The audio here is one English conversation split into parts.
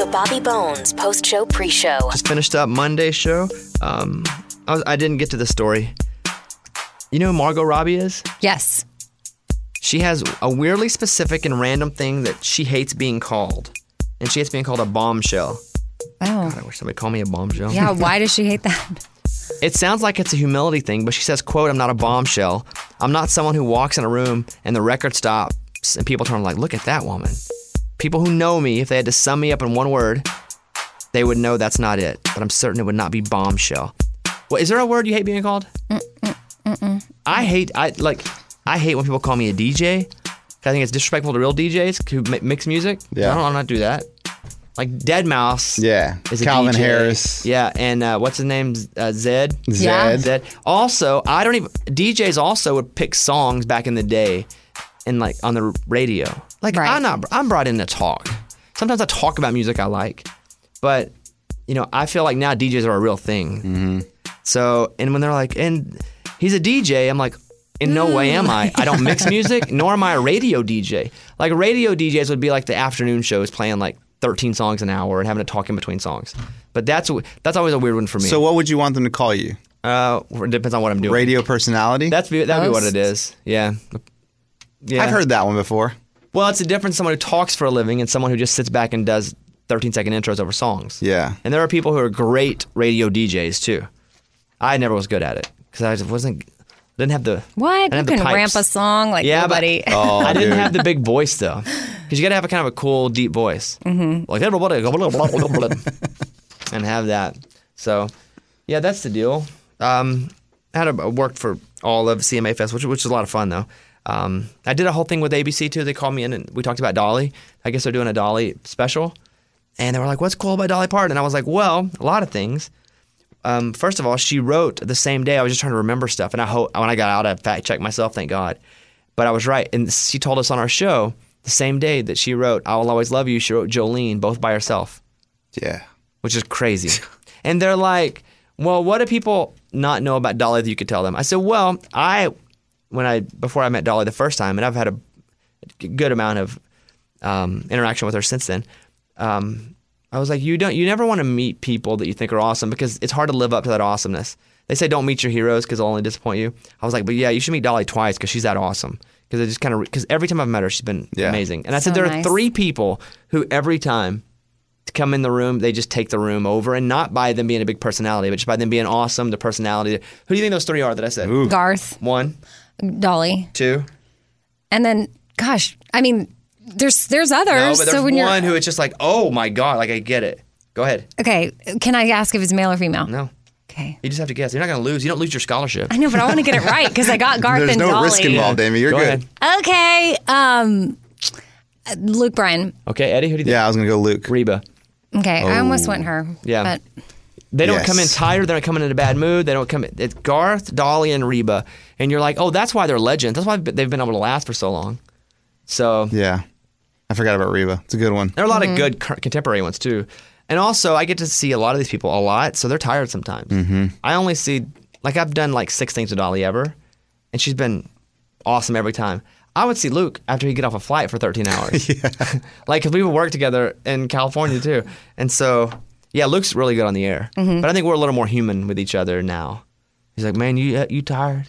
Bobby Bones post-show pre-show. Just finished up Monday's show. I didn't get to the story. You know who Margot Robbie is? Yes. She has a weirdly specific and random thing that she hates being called. And she hates being called a bombshell. Oh. God, I wish somebody called me a bombshell. Yeah, why does she hate that? It sounds like it's a humility thing, but she says, quote, "I'm not a bombshell. I'm not someone who walks in a room and the record stops and people turn like, look at that woman." People who know me, if they had to sum me up in one word, they would know that's not it. But I'm certain it would not be bombshell. Well, is there a word you hate being called? I hate when people call me a DJ. I think it's disrespectful to real DJs who mix music. Yeah. I don't not do that. Like Deadmau5. Yeah. Is a Calvin DJ. Harris. Yeah, and what's his name? Zed. Yeah. Zed. Also, DJs also would pick songs back in the day, and like on the radio. Like Right. I'm brought in to talk. Sometimes I talk about music I like, but I feel like now DJs are a real thing. Mm-hmm. So, and when they're like, and he's a DJ, I'm like, in no way am I. I don't mix music, nor am I a radio DJ. Like radio DJs would be like the afternoon shows playing like 13 songs an hour and having to talk in between songs. But that's always a weird one for me. So what would you want them to call you? It depends on what I'm doing. Radio personality? That'd be what it is. Yeah. I've heard that one before. Well, it's a difference someone who talks for a living and someone who just sits back and does 13-second intros over songs. Yeah. And there are people who are great radio DJs too. I never was good at it because I didn't have the What? I You didn't have the can ramp pipes. a song like Yeah, nobody. But, I didn't have the big voice though, because you got to have a kind of a cool, deep voice, like everybody, and have that. So, yeah, that's the deal. I worked for all of CMA Fest, which was a lot of fun though. I did a whole thing with ABC too. They called me in and we talked about Dolly. I guess they're doing a Dolly special, and they were like, "What's cool about Dolly Parton?" And I was like, "Well, a lot of things." First of all, she wrote the same day. I was just trying to remember stuff, and when I got out, I fact checked myself. Thank God, but I was right. And she told us on our show the same day that she wrote "I Will Always Love You." She wrote Jolene, both by herself. Yeah. Which is crazy. And they're like, "Well, what do people not know about Dolly that you could tell them?" I said, "Well, before I met Dolly the first time, and I've had a good amount of interaction with her since then." I was like, you never want to meet people that you think are awesome because it's hard to live up to that awesomeness. They say don't meet your heroes because they'll only disappoint you. I was like, but yeah, you should meet Dolly twice because she's that awesome. Because every time I've met her, she's been amazing. And I said, there are 3 people who every time to come in the room, they just take the room over, and not by them being a big personality, but just by them being awesome, the personality. Who do you think those 3 are that I said? Ooh. Garth. 1, Dolly. 2. And then, gosh, I mean, there's others. No, but there's so when one who it's just like, oh my God, like I get it. Go ahead. Okay, can I ask if it's male or female? No. Okay. You just have to guess. You're not going to lose. You don't lose your scholarship. I know, but I want to get it right because I got Garth There's and no Dolly. risk involved, Amy. You're Go good. ahead. Okay. Luke Bryan. Okay, Eddie, who do you think? Yeah, I was going to go Luke. Reba. Okay, I almost went her. Yeah. But They don't Yes. come in tired. They don't come in a bad mood. They don't come in. It's Garth, Dolly, and Reba. And you're like, oh, that's why they're legends. That's why they've been able to last for so long. So Yeah. I forgot about Reba. It's a good one. there are a lot of good contemporary ones, too. And also, I get to see a lot of these people a lot, so they're tired sometimes. Mm-hmm. I only see, I've done 6 things with Dolly ever, and she's been awesome every time. I would see Luke after he'd get off a flight for 13 hours. Because we would work together in California, too. And so, yeah, Luke's really good on the air. But I think we're a little more human with each other now. He's like, man, you tired?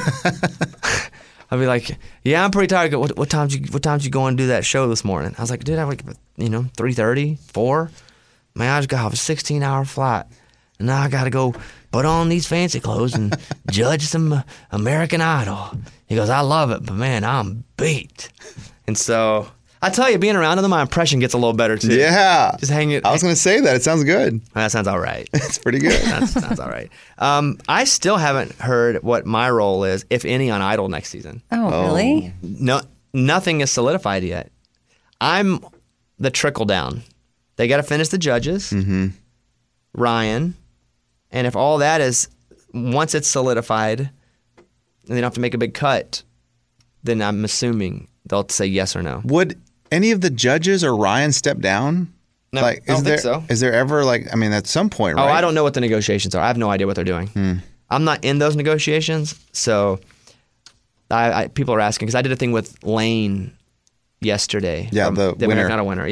I'd be like, yeah, I'm pretty tired. What time did you go and do that show this morning? I was like, dude, I wake up at 3:30, 4. Man, I just got off a 16-hour flight, and now I got to go put on these fancy clothes and judge some American Idol. He goes, I love it, but man, I'm beat. And so I tell you, being around them, my impression gets a little better too. Yeah. Just hang it. I was going to say that. It sounds good. That sounds all right. It's pretty good. That sounds all right. I still haven't heard what my role is, if any, on Idol next season. oh, really? No, nothing is solidified yet. I'm the trickle down. They got to finish the judges, Ryan, and if all that is, once it's solidified, and they don't have to make a big cut, then I'm assuming they'll say yes or no. Would any of the judges or Ryan step down? No, I don't think so. Is there ever at some point, right? Oh, I don't know what the negotiations are. I have no idea what they're doing. I'm not in those negotiations, so people are asking because I did a thing with Lane yesterday. Yeah, the winner. Not a winner, yeah.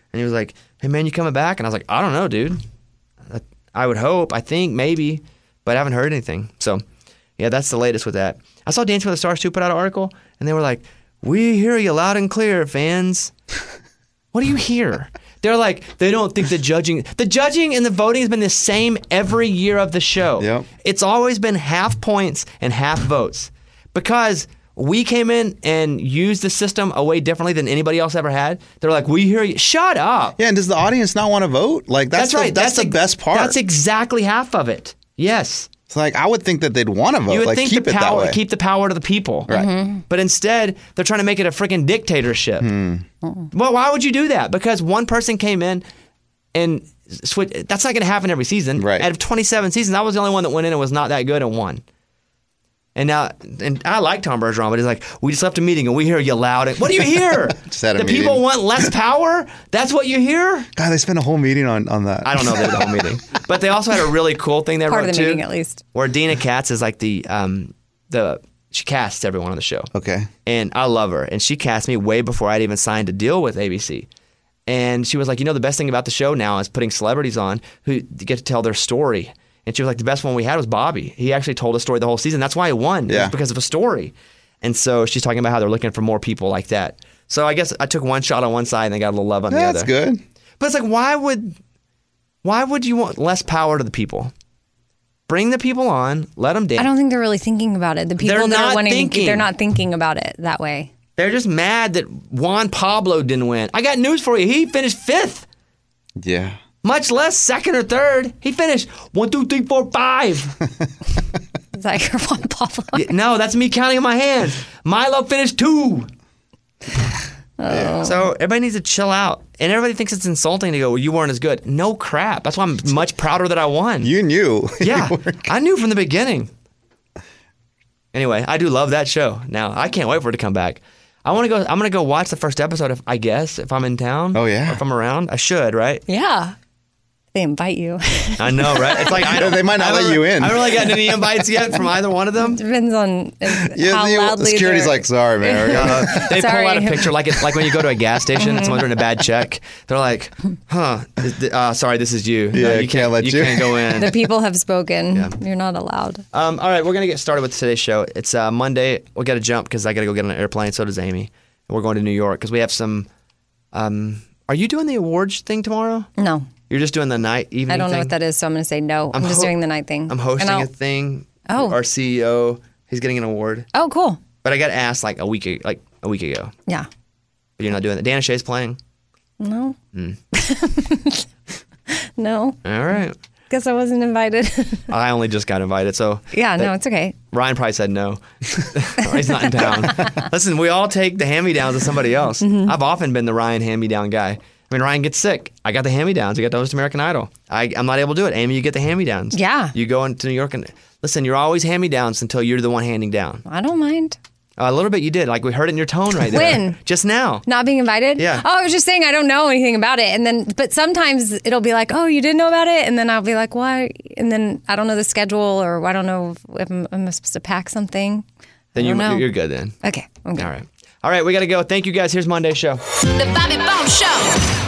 And he was like, hey, man, you coming back? And I was like, I don't know, dude. I would hope, I think, maybe, but I haven't heard anything. So, yeah, that's the latest with that. I saw Dancing with the Stars 2 put out an article, and they were like, we hear you loud and clear, fans. What do you hear? They're like, they don't think the judging and the voting has been the same every year of the show. Yep. It's always been half points and half votes because we came in and used the system a way differently than anybody else ever had. They're like, we hear you. Shut up. Yeah, and does the audience not want to vote? Like that's right. That's the best part. That's exactly half of it. Yes. It's like I would think that they'd want to vote. You would like think keep the it that power, way. keep the power to the people. Right. But instead, they're trying to make it a freaking dictatorship. Well, why would you do that? Because one person came in and switch. That's not going to happen every season. Right. Out of 27 seasons, I was the only one that went in and was not that good and won. And now, and I like Tom Bergeron, but he's like, we just left a meeting and we hear you loud. What do you hear? Just had a the meeting. people want less power? That's what you hear? God, they spent a whole meeting on that. I don't know if they did the whole meeting. But they also had a really cool thing they Part wrote of the too. meeting, at least. Where Dina Katz is like she casts everyone on the show. Okay. And I love her. And she cast me way before I'd even signed a deal with ABC. And she was like, the best thing about the show now is putting celebrities on who get to tell their story. And she was like, the best one we had was Bobby. He actually told a story the whole season. That's why he won. It Yeah. was because of a story. And so she's talking about how they're looking for more people like that. So I guess I took one shot on one side and they got a little love on the other. That's good. But it's like, why would you want less power to the people? Bring the people on, let them dance. I don't think they're really thinking about it. The people They're that not are winning, thinking. they're not thinking about it that way. They're just mad that Juan Pablo didn't win. I got news for you. He finished 5th. Yeah. Much less 2nd or 3rd. He finished 1, 2, 3, 4, 5. Is that your Juan Pablo? No, that's me counting in my hands. Milo finished 2. So everybody needs to chill out. And everybody thinks it's insulting to go, well, you weren't as good. No crap. That's why I'm much prouder that I won. You knew. Yeah. I knew from the beginning. Anyway, I do love that show. Now, I can't wait for it to come back. I'm going to go watch the first episode, if I'm in town. Oh, yeah. Or if I'm around. I should, right? Yeah. They invite you. I know, right? It's like They might not let you in. I haven't really gotten any invites yet from either one of them. Depends on how the loudly security's they're- like, sorry, man. They pull Sorry. out a picture like it's like when you go to a gas station and someone's doing a bad check. They're like, sorry, this is you. Yeah, you can't let you. can't go in. The people have spoken. Yeah. You're not allowed. All right, we're going to get started with today's show. It's Monday. We got to jump because I got to go get on an airplane. So does Amy. And we're going to New York because we have some. Are you doing the awards thing tomorrow? No. You're just doing the evening I don't know thing? what that is, so I'm going to say no. I'm just doing the night thing. I'm hosting And a thing. Oh. Our CEO, he's getting an award. Oh, cool. But I got asked like a week ago. Yeah. But you're not doing that. Dana Shea's playing. No. No. All right. Guess I wasn't invited. I only just got invited, so Yeah, no, it's okay. Ryan probably said no. He's not in town. Listen, we all take the hand-me-downs of somebody else. Mm-hmm. I've often been the Ryan hand-me-down guy. I mean, Ryan gets sick. I got the hand-me-downs. I got those to American Idol. I'm not able to do it. Amy, you get the hand-me-downs. Yeah. You go into New York and listen, you're always hand-me-downs until you're the one handing down. I don't mind. A little bit you did. Like we heard it in your tone right there. When? Just now. Not being invited? Yeah. Oh, I was just saying I don't know anything about it. But sometimes it'll be like, oh, you didn't know about it? And then I'll be like, why? And then I don't know the schedule or I don't know if I'm supposed to pack something. Then I don't know. you're good then. Okay. I'm good. All right, we got to go. Thank you guys. Here's Monday's show. The Bobby Bones Show.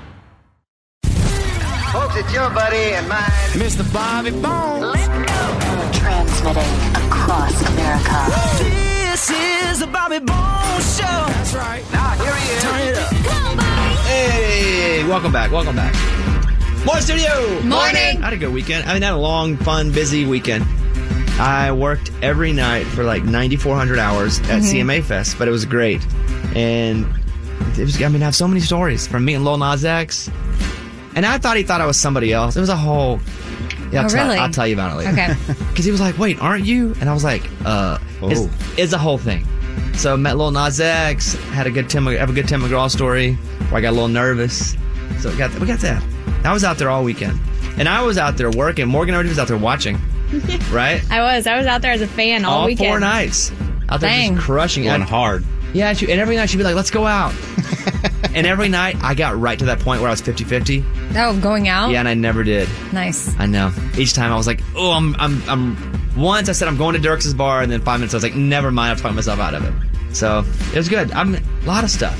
Folks, it's your buddy and mine, Mr. Bobby Bones. Transmitting across America. This is the Bobby Bones Show. That's right. Now, here he is. Turn it up. Hey, welcome back. Morning studio. Morning. I had a good weekend. I had a long, fun, busy weekend. I worked every night for like 9,400 hours at CMA Fest, but it was great. And it was, I have so many stories from meeting Lil Nas X. And I thought he thought I was somebody else. It was a whole... Yeah, really? I'll tell you about it later. Okay. Because he was like, wait, aren't you? And I was like, it's a whole thing. So met Lil Nas X, have a good Tim McGraw story where I got a little nervous. So we got that. I was out there all weekend. And I was out there working. Morgan already was out there watching. Right? I was out there as a fan all weekend. 4 nights. Out there Dang. just crushing Going it. hard. Yeah, and every night she'd be like, let's go out. And every night I got right to that point where I was 50-50. Oh, going out? Yeah, and I never did. Nice. I know. Each time I was like, oh, I'm once I said I'm going to Dirks' bar, and then 5 minutes I was like, never mind, I've talked myself out of it. So it was good. A lot of stuff.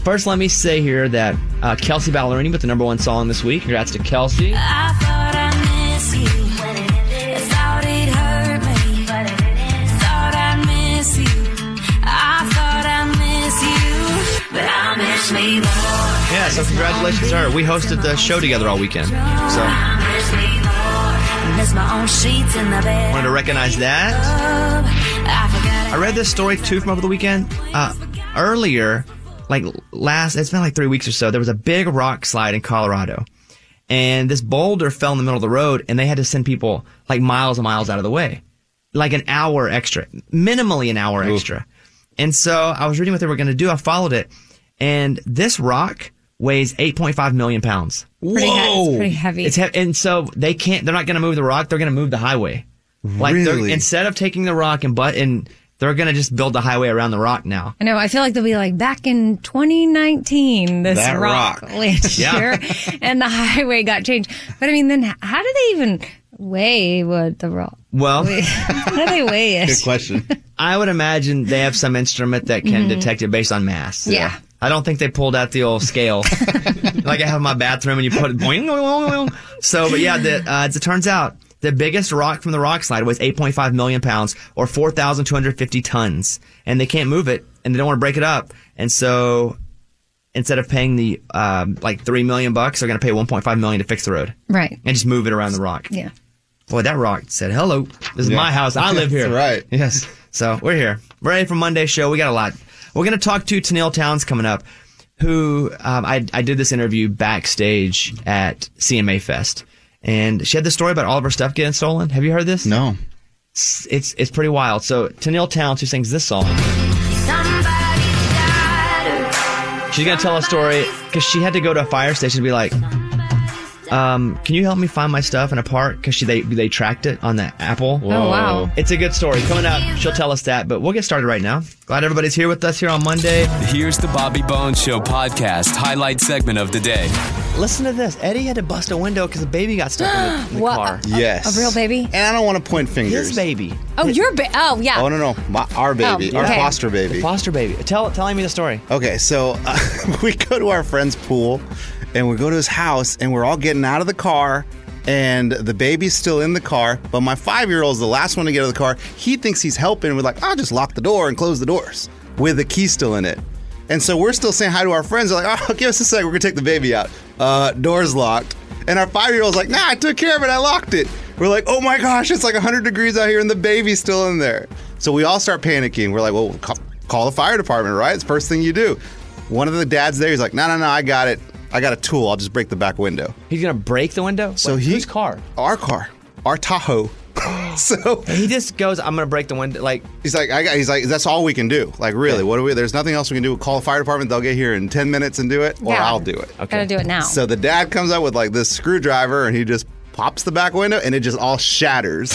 First, let me say here that Kelsey Ballerini with the #1 song this week. Congrats to Kelsey. I thought I miss you. I thought it hurt me. Thought I miss you. I thought I miss you. But I miss me more. Yeah, so congratulations to her. We hosted the show together all weekend. So I miss me more. Miss my own sheets in the bed. wanted to recognize that. I forgot I read this story too from over the weekend. Earlier, it's been like 3 weeks or so, there was a big rock slide in Colorado. And this boulder fell in the middle of the road, and they had to send people like miles and miles out of the way. Like an hour extra. Minimally an hour extra. And so I was reading what they were going to do. I followed it. And this rock weighs 8.5 million pounds. It's pretty heavy. And so they're not going to move the rock. They're going to move the highway. Really? Instead of taking the rock and they're going to just build the highway around the rock now. I know. I feel like they'll be like, back in 2019, this That rock rock. landed here, and the highway got changed. But I mean, then how do they even weigh what the rock? Well, How do they weigh it? Good question. I would imagine they have some instrument that can detect it based on mass. Yeah. I don't think they pulled out the old scale like I have in my bathroom and you put it boing, boing, boing, boing. So, but yeah, as it turns out, the biggest rock from the rock slide was 8.5 million pounds or 4,250 tons. And they can't move it and they don't want to break it up. And so instead of paying the $3 million, they're going to pay $1.5 million to fix the road. Right. And just move it around the rock. Yeah. Boy, that rock said, hello, this is my house. I live here. That's right. Yes. So we're here. We're ready for Monday's show. We got a lot. We're going to talk to Tenille Townes coming up, who I did this interview backstage at CMA Fest. And she had this story about all of her stuff getting stolen. Have you heard this? No. It's pretty wild. So Tenille Townes, who sings this song, she's going to tell a story because she had to go to a fire station to be like, can you help me find my stuff in a park? Because they tracked it on the Apple. Oh, wow. It's a good story. Coming up, she'll tell us that, but we'll get started right now. Glad everybody's here with us here on Monday. Here's the Bobby Bones Show podcast highlight segment of the day. Listen to this. Eddie had to bust a window because a baby got stuck in the What? car. Yes. A real baby? And I don't want to point fingers. His baby. Oh, your baby. Oh, yeah. Oh, no. Our baby. Oh, Our okay. foster baby. The foster baby. Telling me the story. Okay, so we go to our friend's pool, and we go to his house, and we're all getting out of the car, and the baby's still in the car, but my 5-year-old's the last one to get out of the car. He thinks he's helping. We're like, I'll just lock the door and close the doors with the key still in it. And so we're still saying hi to our friends. They're like, oh, give us a sec. We're going to take the baby out. Door's locked. And our 5-year-old's like, nah, I took care of it. I locked it. We're like, oh my gosh, it's like 100 degrees out here, and the baby's still in there. So we all start panicking. We're like, well, call the fire department, right? It's the first thing you do. One of the dads there, he's like, no, I got it. I got a tool. I'll just break the back window. He's going to break the window? So whose car? Our car. Our Tahoe. So He just goes, I'm going to break the window. Like, he's like, that's all we can do. Like, really, Okay. what do we? There's nothing else we can do. Call the fire department. They'll get here in 10 minutes and do it, or Yeah. I'll do it. Gotta do it now. So the dad comes out with like this screwdriver, and he just pops the back window, and it just all shatters.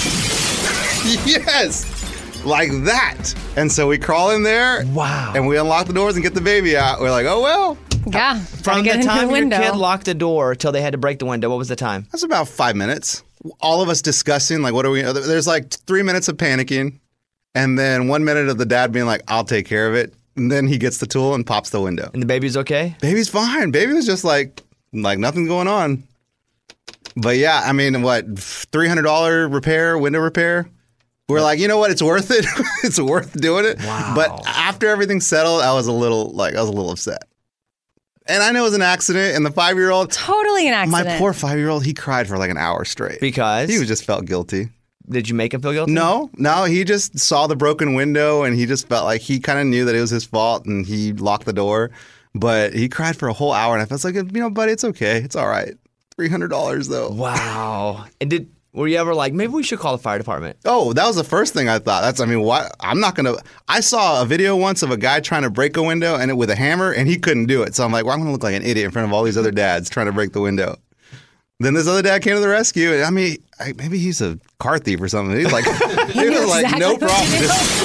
Yes, like that. And so we crawl in there. Wow. And we unlock the doors and get the baby out. We're like, oh well. Yeah. from Gotta get the into time the your window. kid locked the door till they had to break the window, what was the time? That's about 5 minutes. All of us discussing, like, what are we? There's like 3 minutes of panicking, and then 1 minute of the dad being like, I'll take care of it. And then he gets the tool and pops the window. And the baby's okay? Baby's fine. Baby was just like nothing's going on. But yeah, I mean, what, $300 repair, window repair? We're like, you know what? It's worth it. It's worth doing it. Wow. But after everything settled, I was a little upset. And I know it was an accident. And the 5-year-old, Totally an my accident. poor 5-year-old, he cried for like an hour straight. Because? He just felt guilty. Did you make him feel guilty? No, he just saw the broken window and he just felt like he kind of knew that it was his fault and he locked the door. But he cried for a whole hour and I felt like, buddy, it's okay. It's all right. $300 though. Wow. And were you ever like, maybe we should call the fire department? Oh, that was the first thing I thought. What? I'm not going to. I saw a video once of a guy trying to break a window and with a hammer and he couldn't do it. So I'm like, well, I'm going to look like an idiot in front of all these other dads trying to break the window. Then this other dad came to the rescue. And I mean, maybe he's a car thief or something. He's like, he was like, exactly no what to problem.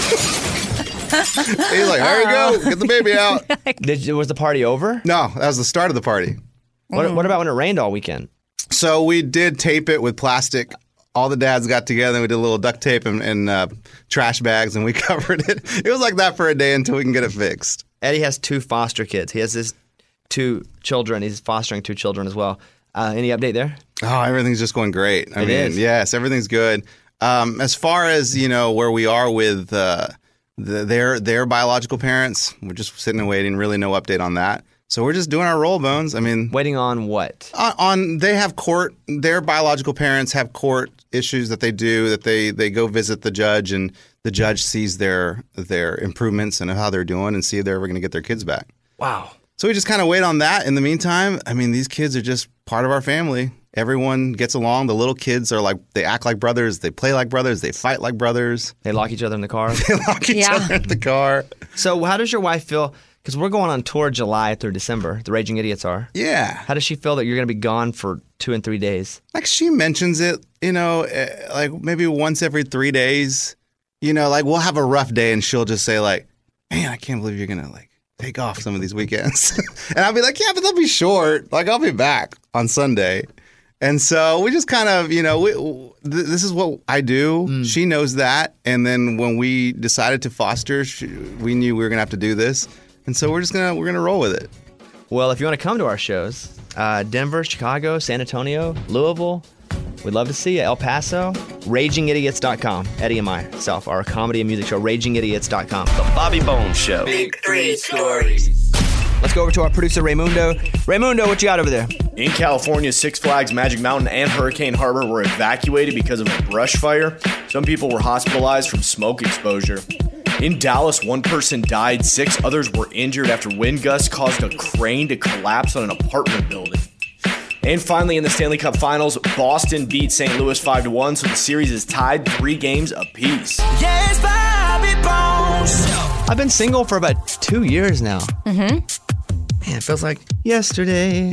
He's like, there you go. Get the baby out. Was the party over? No, that was the start of the party. What about when it rained all weekend? So we did tape it with plastic. All the dads got together and we did a little duct tape and trash bags and we covered it. It was like that for a day until we can get it fixed. Eddie has 2 foster kids. He has his 2 children. He's fostering 2 children as well. Any update there? Oh, everything's just going great. I mean, is. yes, everything's good. As far as, where we are with their biological parents, we're just sitting and waiting. Really no update on that. So we're just doing our roll, Bones. I mean, Waiting on what? They have court. Their biological parents have court issues that they do. That they go visit the judge, and the judge sees their improvements and how they're doing, and see if they're ever going to get their kids back. Wow. So we just kind of wait on that. In the meantime, I mean, these kids are just part of our family. Everyone gets along. The little kids are like, they act like brothers. They play like brothers. They fight like brothers. They lock each other in the car. They lock each other in the car. So how does your wife feel? Because we're going on tour July through December. The Raging Idiots are. Yeah. How does she feel that you're going to be gone for 2 and 3 days? Like she mentions it, like maybe once every 3 days. Like we'll have a rough day and she'll just say like, man, I can't believe you're going to like take off some of these weekends. And I'll be like, yeah, but they'll be short. Like I'll be back on Sunday. And so we just kind of, this is what I do. She knows that. And then when we decided to foster, we knew we were going to have to do this. And so we're going to roll with it. Well, if you want to come to our shows, Denver, Chicago, San Antonio, Louisville, we'd love to see you. El Paso, RagingIdiots.com. Eddie and myself, our comedy and music show, RagingIdiots.com. The Bobby Bones Show. Big 3 stories. Let's go over to our producer, Raymundo. Raymundo, what you got over there? In California, Six Flags, Magic Mountain, and Hurricane Harbor were evacuated because of a brush fire. Some people were hospitalized from smoke exposure. In Dallas, 1 person died, 6 others were injured after wind gusts caused a crane to collapse on an apartment building. And finally, in the Stanley Cup Finals, Boston beat St. Louis 5-1, so the series is tied 3 games apiece. Yes, Bobby Bones Show. I've been single for about 2 years now. Mm-hmm. Man, it feels like yesterday.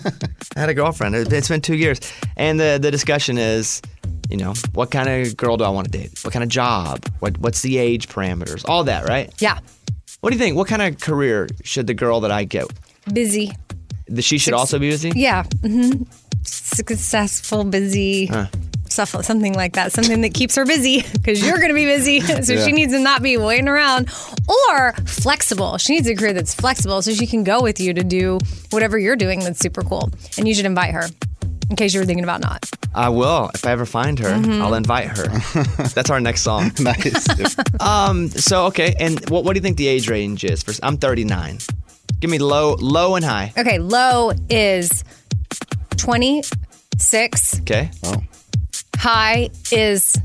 I had a girlfriend. It's been 2 years. And the discussion is, what kind of girl do I want to date? What kind of job? What's the age parameters? All that, right? Yeah. What do you think? What kind of career should the girl that I get? Busy. She should also be busy? Yeah. Mm-hmm. Successful, busy. Stuff, something like that. Something that keeps her busy because you're going to be busy. So she needs to not be waiting around. Or flexible. She needs a career that's flexible so she can go with you to do whatever you're doing that's super cool. And you should invite her in case you were thinking about not. I will. If I ever find her, I'll invite her. That's our next song. Nice. So, okay. And what do you think the age range is? I'm 39. Give me low and high. Okay. Low is 26. Okay. Oh. High is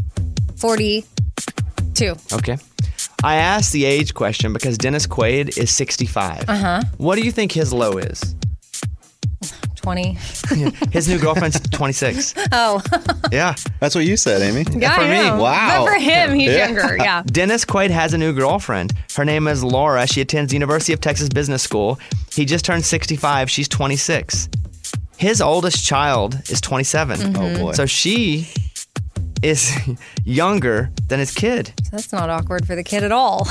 42. Okay. I asked the age question because Dennis Quaid is 65. Uh-huh. What do you think his low is? 20. His new girlfriend's 26. Oh. Yeah. That's what you said, Amy. Yeah, for I me. know. Wow. But for him, he's younger. Yeah. Dennis Quaid has a new girlfriend. Her name is Laura. She attends the University of Texas Business School. He just turned 65. She's 26. His oldest child is 27. Mm-hmm. Oh, boy. So she is younger than his kid. That's not awkward for the kid at all.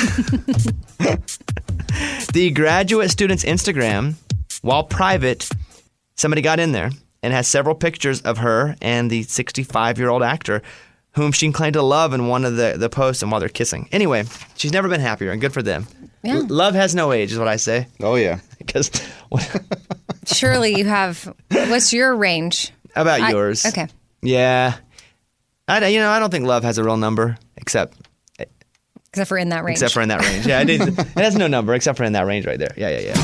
The graduate student's Instagram, while private, somebody got in there and has several pictures of her and the 65-year-old actor whom she claimed to love in one of the posts and while they're kissing. Anyway, she's never been happier, and good for them. Yeah. Love has no age is what I say. Oh, yeah. Because Surely you have. What's your range? How about yours? Okay. Yeah. I don't think love has a real number except for in that range. Except for in that range. Yeah, it has no number except for in that range right there. Yeah.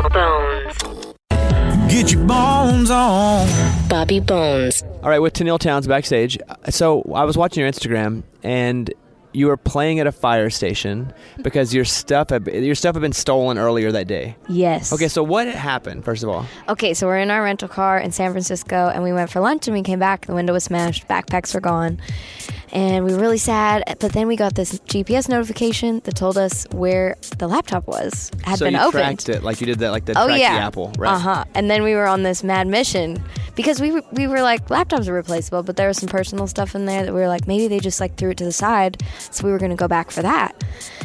Get your bones on. Bobby Bones. All right, with Tenille Towns backstage. So I was watching your Instagram, and you were playing at a fire station because your stuff had been stolen earlier that day. Yes. Okay, so what happened, first of all? Okay, so we're in our rental car in San Francisco, and we went for lunch, and we came back. The window was smashed. Backpacks were gone. And we were really sad, but then we got this GPS notification that told us where the laptop was. Had been opened. So you tracked it, like you did that, like the track the apple, right? Uh-huh. And then we were on this mad mission because we were like, laptops are replaceable, but there was some personal stuff in there that we were like, maybe they just like threw it to the side, so we were going to go back for that.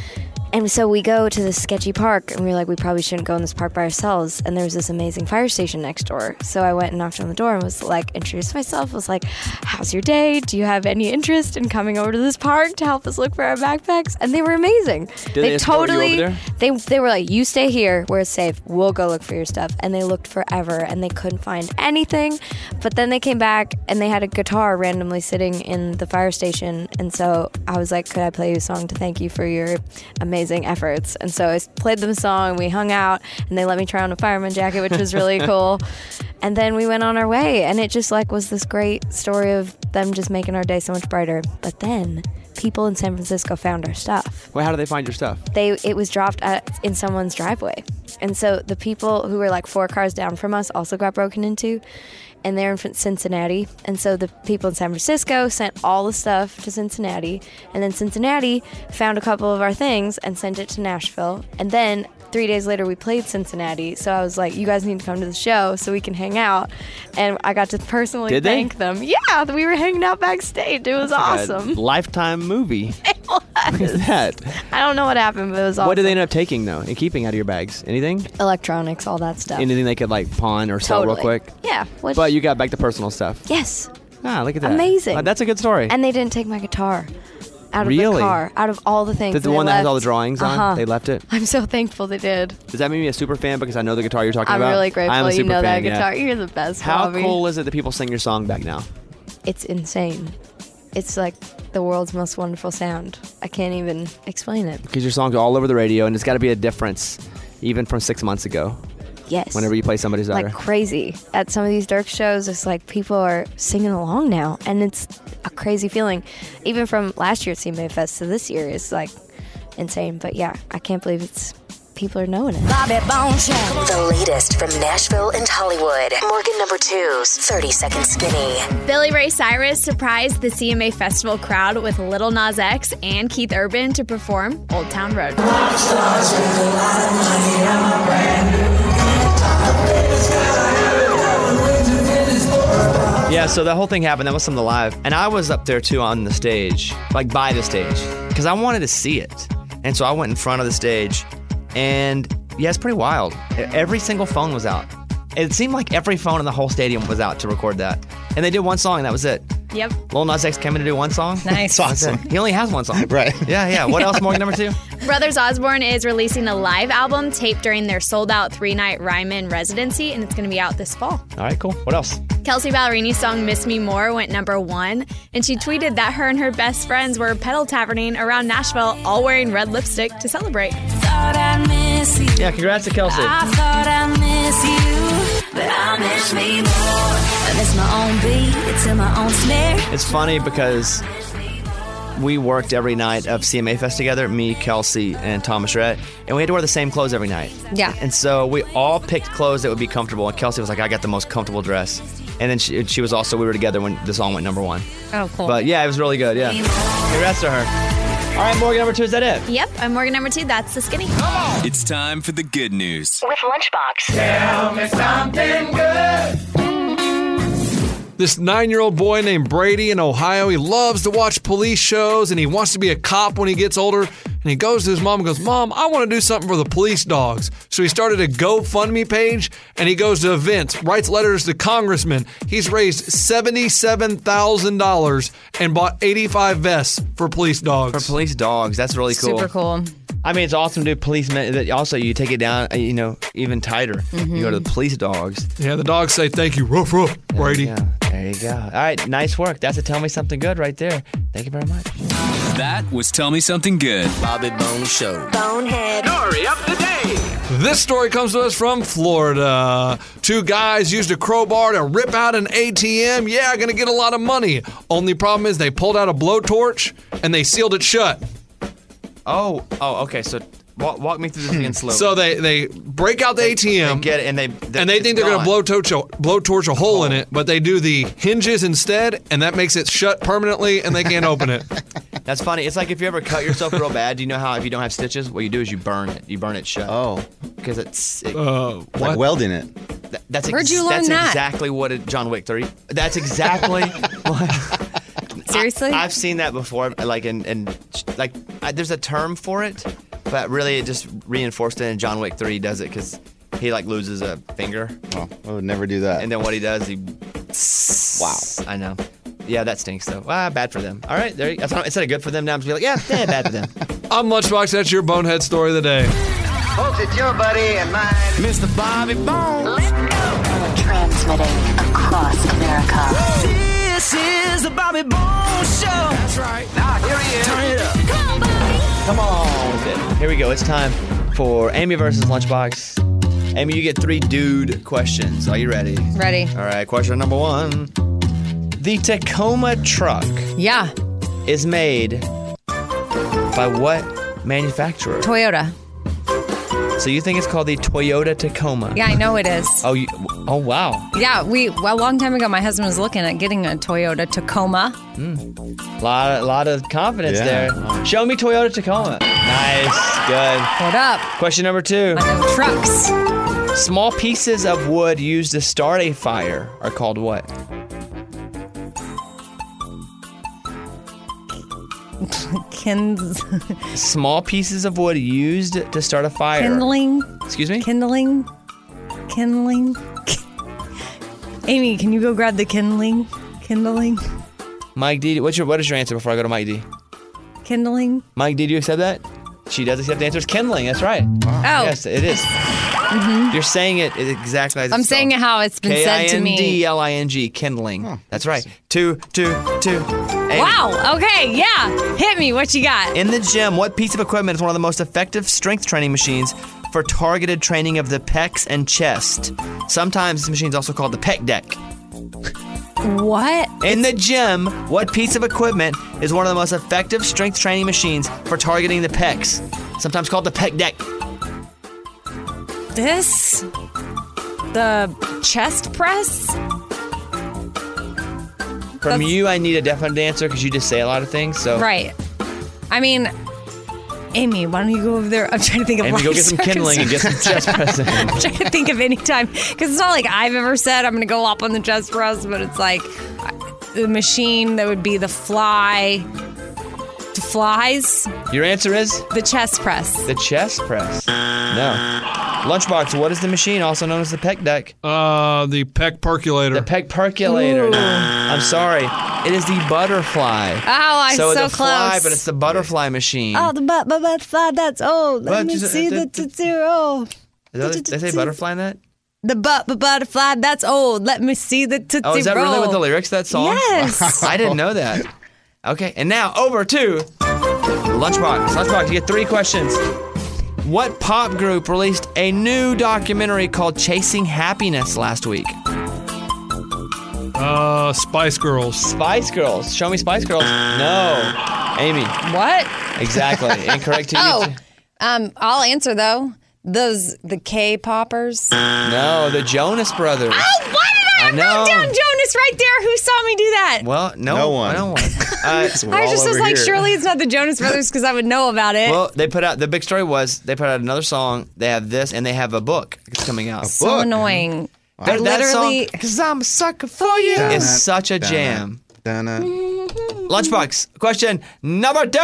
And so we go to this sketchy park, and we were like, we probably shouldn't go in this park by ourselves. And there was this amazing fire station next door. So I went and knocked on the door and was like, introduced myself. Was like, how's your day? Do you have any interest in coming over to this park to help us look for our backpacks? And they were amazing. Did they escort you over there? They were like, you stay here. Where it's safe. We'll go look for your stuff. And they looked forever, and they couldn't find anything. But then they came back, and they had a guitar randomly sitting in the fire station. And so I was like, could I play you a song to thank you for your amazing efforts? And so I played them a song, we hung out, and they let me try on a fireman jacket, which was really cool. And then we went on our way, and it just like was this great story of them just making our day so much brighter. But then people in San Francisco found our stuff. Well, how did they find your stuff? It was dropped in someone's driveway. And so the people who were like 4 cars down from us also got broken into. And they're in Cincinnati. And so the people in San Francisco sent all the stuff to Cincinnati. And then Cincinnati found a couple of our things and sent it to Nashville. And then 3 days later, we played Cincinnati. So I was like, you guys need to come to the show so we can hang out. And I got to personally thank them. Yeah, we were hanging out backstage. It was awesome. Lifetime movie. It was. Look at that. I don't know what happened, but it was awesome. What did they end up taking, though, and keeping out of your bags? Anything? Electronics, all that stuff. Anything they could, like, pawn or sell real quick? Yeah. But you got back the personal stuff. Yes. Ah, look at that. Amazing. That's a good story. And they didn't take my guitar out of the car, out of all the things. The one that has all the drawings on? They left it? I'm so thankful they did. Does that make me a super fan because I know the guitar you're talking I'm about? really grateful I'm a super you know fan, that guitar. You're the best, How Bobby. cool is it that people sing your song back now? It's insane. It's like the world's most wonderful sound. I can't even explain it. Because your song's all over the radio, and it's got to be a difference, even from 6 months ago. Yes. Whenever you play somebody's daughter. Like crazy. At some of these Dirk shows, it's like people are singing along now, and it's a crazy feeling. Even from last year at CMA Fest to this year, it's like insane. But yeah, I can't believe people are knowing it. Bobby Bone Show. The latest from Nashville and Hollywood. Morgan number 2's 30-Second Skinny. Billy Ray Cyrus surprised the CMA Festival crowd with Lil Nas X and Keith Urban to perform Old Town Road. Yeah, so the whole thing happened. That was some of the live. And I was up there too on the stage, like by the stage, because I wanted to see it. And so I went in front of the stage. And yeah, it's pretty wild. Every single phone was out. It seemed like every phone in the whole stadium was out to record that. And they did one song, and that was it. Yep. Lil Nas X came in to do one song. Nice. That's awesome. He only has one song. Right. Yeah. What else, Morgan number 2? Brothers Osborne is releasing a live album taped during their sold-out 3-night Ryman residency, and it's going to be out this fall. All right, cool. What else? Kelsey Ballerini's song Miss Me More went number 1, and she tweeted that her and her best friends were pedal taverning around Nashville, all wearing red lipstick to celebrate. Thought I'd miss you. Yeah, congrats to Kelsey. I thought I miss you, but I miss me more. I miss my own beat, it's in my own snare. It's funny because we worked every night of CMA Fest together, me, Kelsey, and Thomas Rhett, and we had to wear the same clothes every night. Yeah. And so we all picked clothes that would be comfortable, and Kelsey was like, I got the most comfortable dress. And then she was also, we were together when the song went number 1. Oh, cool. But yeah, it was really good, yeah. Congrats to her. All right, Morgan number 2, is that it? Yep, I'm Morgan number 2. That's the skinny. It's time for the good news. With Lunchbox. Tell me something good. This 9-year-old boy named Brady in Ohio, he loves to watch police shows and he wants to be a cop when he gets older. And he goes to his mom and goes, Mom, I want to do something for the police dogs. So he started a GoFundMe page and he goes to events, writes letters to congressmen. He's raised $77,000 and bought 85 vests for police dogs. For police dogs, that's really cool. Super cool. I mean, it's awesome to do policemen. Also, you take it down, even tighter. Mm-hmm. You go to the police dogs. Yeah, the dogs say thank you. Ruff, ruff, Brady. Yeah, there you go. All right, nice work. That's a Tell Me Something Good right there. Thank you very much. That was Tell Me Something Good. Bobby Bone Show. Bonehead. Story of the day. This story comes to us from Florida. 2 guys used a crowbar to rip out an ATM. Yeah, gonna get a lot of money. Only problem is they pulled out a blowtorch and they sealed it shut. Oh, okay. So walk me through this again slowly. So they break out the ATM. They get it, and they think they're going to blowtorch a hole in it, but they do the hinges instead, and that makes it shut permanently, and they can't open it. That's funny. It's like if you ever cut yourself real bad, do you know how if you don't have stitches, what you do is you burn it. You burn it shut. Oh. Because it's... like welding it. Where'd you learn that? Exactly what John Wick 3. That's exactly what... Seriously? I've seen that before. Like, there's a term for it. but really it just reinforced it. In John Wick 3 does it because he like loses a finger. Oh, I would never do that. And then what he does, he. Wow. I know. Yeah, that stinks though. Bad for them. All right, there. Instead of good for them, now I'm just be like, bad for them. I'm Lunchbox. That's your bonehead story of the day. Folks, it's your buddy and mine, Mr. Bobby Bones. Transmitting across America. This is the Bobby Bones Show. That's right. Now, here he is. Turn it up. Come on, Bobby. Come on with it. Here we go. It's time for Amy versus Lunchbox. Amy, you get 3 dude questions. Are you ready? Ready. All right, question number 1. The Tacoma truck Yeah. is made by what manufacturer? Toyota. So you think it's called the Toyota Tacoma? Yeah, I know it is. Oh, wow. Yeah, a long time ago, my husband was looking at getting a Toyota Tacoma. Lot of confidence there. Show me Toyota Tacoma. Nice. Good. Hold up. Question number 2. I know trucks. Small pieces of wood used to start a fire are called what? Small pieces of wood used to start a fire. Kindling. Excuse me? Kindling. Amy, can you go grab the kindling? Mike D, what is your answer before I go to Mike D? Kindling. Mike D, do you accept that? She does accept the answer. It's kindling. That's right. Oh. Yes, it is. Mm-hmm. You're saying it exactly as I'm saying it how it's been said to me. Kindling. Kindling. Oh, that's right. 2. Amy. Wow. Okay. Yeah. Hit me. What you got? In the gym, what piece of equipment is one of the most effective strength training machines for targeted training of the pecs and chest? Sometimes this machine is also called the pec deck. What? In the gym, what piece of equipment is one of the most effective strength training machines for targeting the pecs? Sometimes called the pec deck. The chest press? From you, I need a definite answer because you just say a lot of things. So Right. I mean, Amy, why don't you go over there? I'm trying to think of Amy, go get some kindling and get some chest press in. I'm trying to think of any time. Because it's not like I've ever said I'm going to go up on the chest press, but it's like the machine that would be the flies. Your answer is? The chest press. The chest press. No. Lunchbox, what is the machine also known as the pec deck? The pec percolator. The pec percolator. Ooh. I'm sorry. It is the butterfly. Oh, I'm so the close. Fly, but it's the butterfly machine. Oh, the butterfly, that's old. Let me see the zero. Did they say butterfly in that? The butterfly, that's old. Let me see the tootsie roll. Oh, is that really what the lyrics of that song? Yes. I didn't know that. Okay, and now over to Lunchbox. Lunchbox, you get 3 questions. What pop group released a new documentary called Chasing Happiness last week? Spice Girls. Spice Girls. Show me Spice Girls. No. Amy. What? Exactly. Incorrect to you. I'll answer though. The K-poppers. No, the Jonas Brothers. Oh, why did I wrote down Jonas right there? Who saw me do that? Well, no one. I just was like, surely it's not the Jonas Brothers because I would know about it. Well, the big story was they put out another song. They have this, and they have a book that's coming out. So annoying. I literally, because I'm a sucker for you. It's such a jam. Lunchbox, question number 2.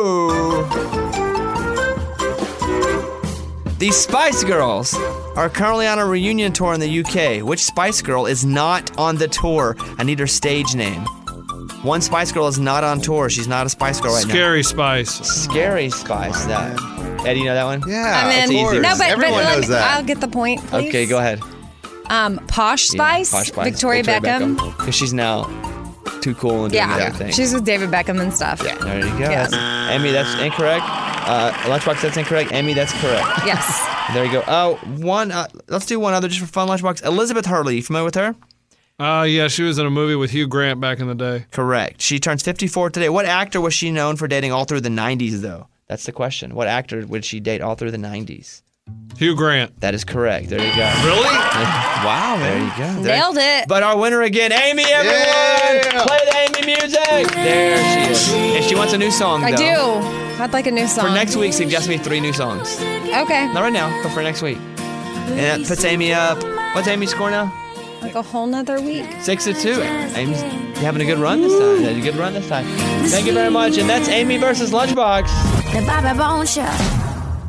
The Spice Girls are currently on a reunion tour in the UK. Which Spice Girl is not on the tour? I need her stage name. One Spice Girl is not on tour. She's not a Spice Girl right now. Scary Spice. Scary Spice. Eddie, you know that one? Yeah, it's easy. No, but Everyone knows that. I'll get the point, please. Okay, go ahead. Posh Spice, Posh Spice. Victoria Beckham. Because she's now too cool and doing other things. She's with David Beckham and stuff. Yeah, there you go. Yeah. Amy, that's incorrect. Lunchbox, that's incorrect. Amy, that's correct. Yes. There you go. Let's do one other just for fun, Lunchbox. Elizabeth Hurley, you familiar with her? Yeah, she was in a movie with Hugh Grant back in the day. Correct. She turns 54 today. What actor was she known for dating all through the 90s, though? That's the question. What actor would she date all through the 90s? Hugh Grant. That is correct. There you go. Really? Wow, there you go. Nailed it. But our winner again, Amy, everyone! Yeah. Play the Amy music! There she is. And she wants a new song, though. I do. I'd like a new song. For next week, suggest me 3 new songs. Okay. Not right now, but for next week. And that puts Amy up. What's Amy's score now? Like a whole nother week. 6-2. Amy's having a good run this time. You had a good run this time. Thank you very much. And that's Amy versus Lunchbox. The Bobby Bones Show.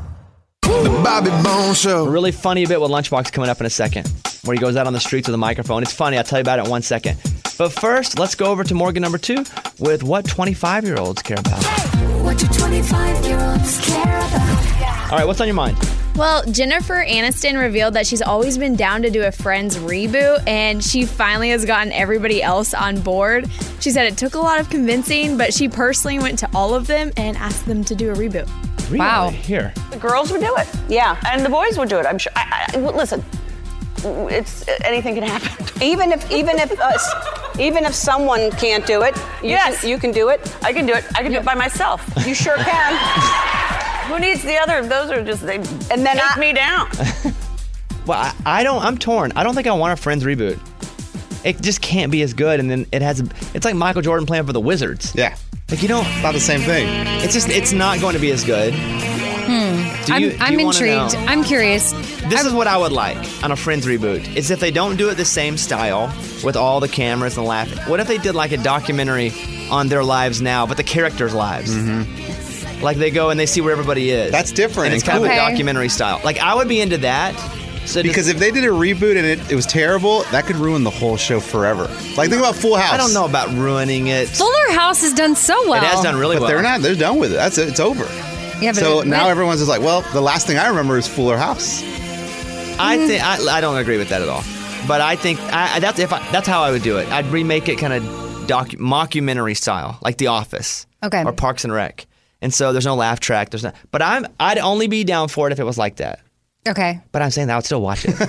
The Bobby Bones Show. A really funny bit with Lunchbox coming up in a second, where he goes out on the streets with a microphone. It's funny. I'll tell you about it in 1 second. But first, let's go over to Morgan number 2 with what 25-year-olds care about. What do 25-year-olds care about? All right, what's on your mind? Well, Jennifer Aniston revealed that she's always been down to do a Friends reboot, and she finally has gotten everybody else on board. She said it took a lot of convincing, but she personally went to all of them and asked them to do a reboot. Really? Wow. Here. The girls would do it, yeah, and the boys would do it. I'm sure. Listen, it's anything can happen. Even if someone can't do it, you can do it. I can do it. I can do it by myself. You sure can. Who needs the other? Those are just they take me down. Well, I'm torn. I don't think I want a Friends reboot. It just can't be as good, and then it's like Michael Jordan playing for the Wizards. Yeah. Like you don't. It's not the same thing. It's not going to be as good. I'm intrigued. I'm curious. This is what I would like on a Friends reboot. Is if they don't do it the same style with all the cameras and laughing. What if they did like a documentary on their lives now, but the characters' lives? Mm-hmm. Like they go and they see where everybody is. That's different. And it's kind of a documentary style. Like I would be into that. So because if they did a reboot and it was terrible, that could ruin the whole show forever. Like think about Full House. I don't know about ruining it. Fuller House has done so well. It has done really well. But they're done with it. It's over. Yeah, but so now everyone's just like, well, the last thing I remember is Fuller House. I think I don't agree with that at all. But I think that's how I would do it. I'd remake it kind of mockumentary style, like The Office, or Parks and Rec. And so there's no laugh track. But I'd only be down for it if it was like that. Okay. But I'm saying that I would still watch it.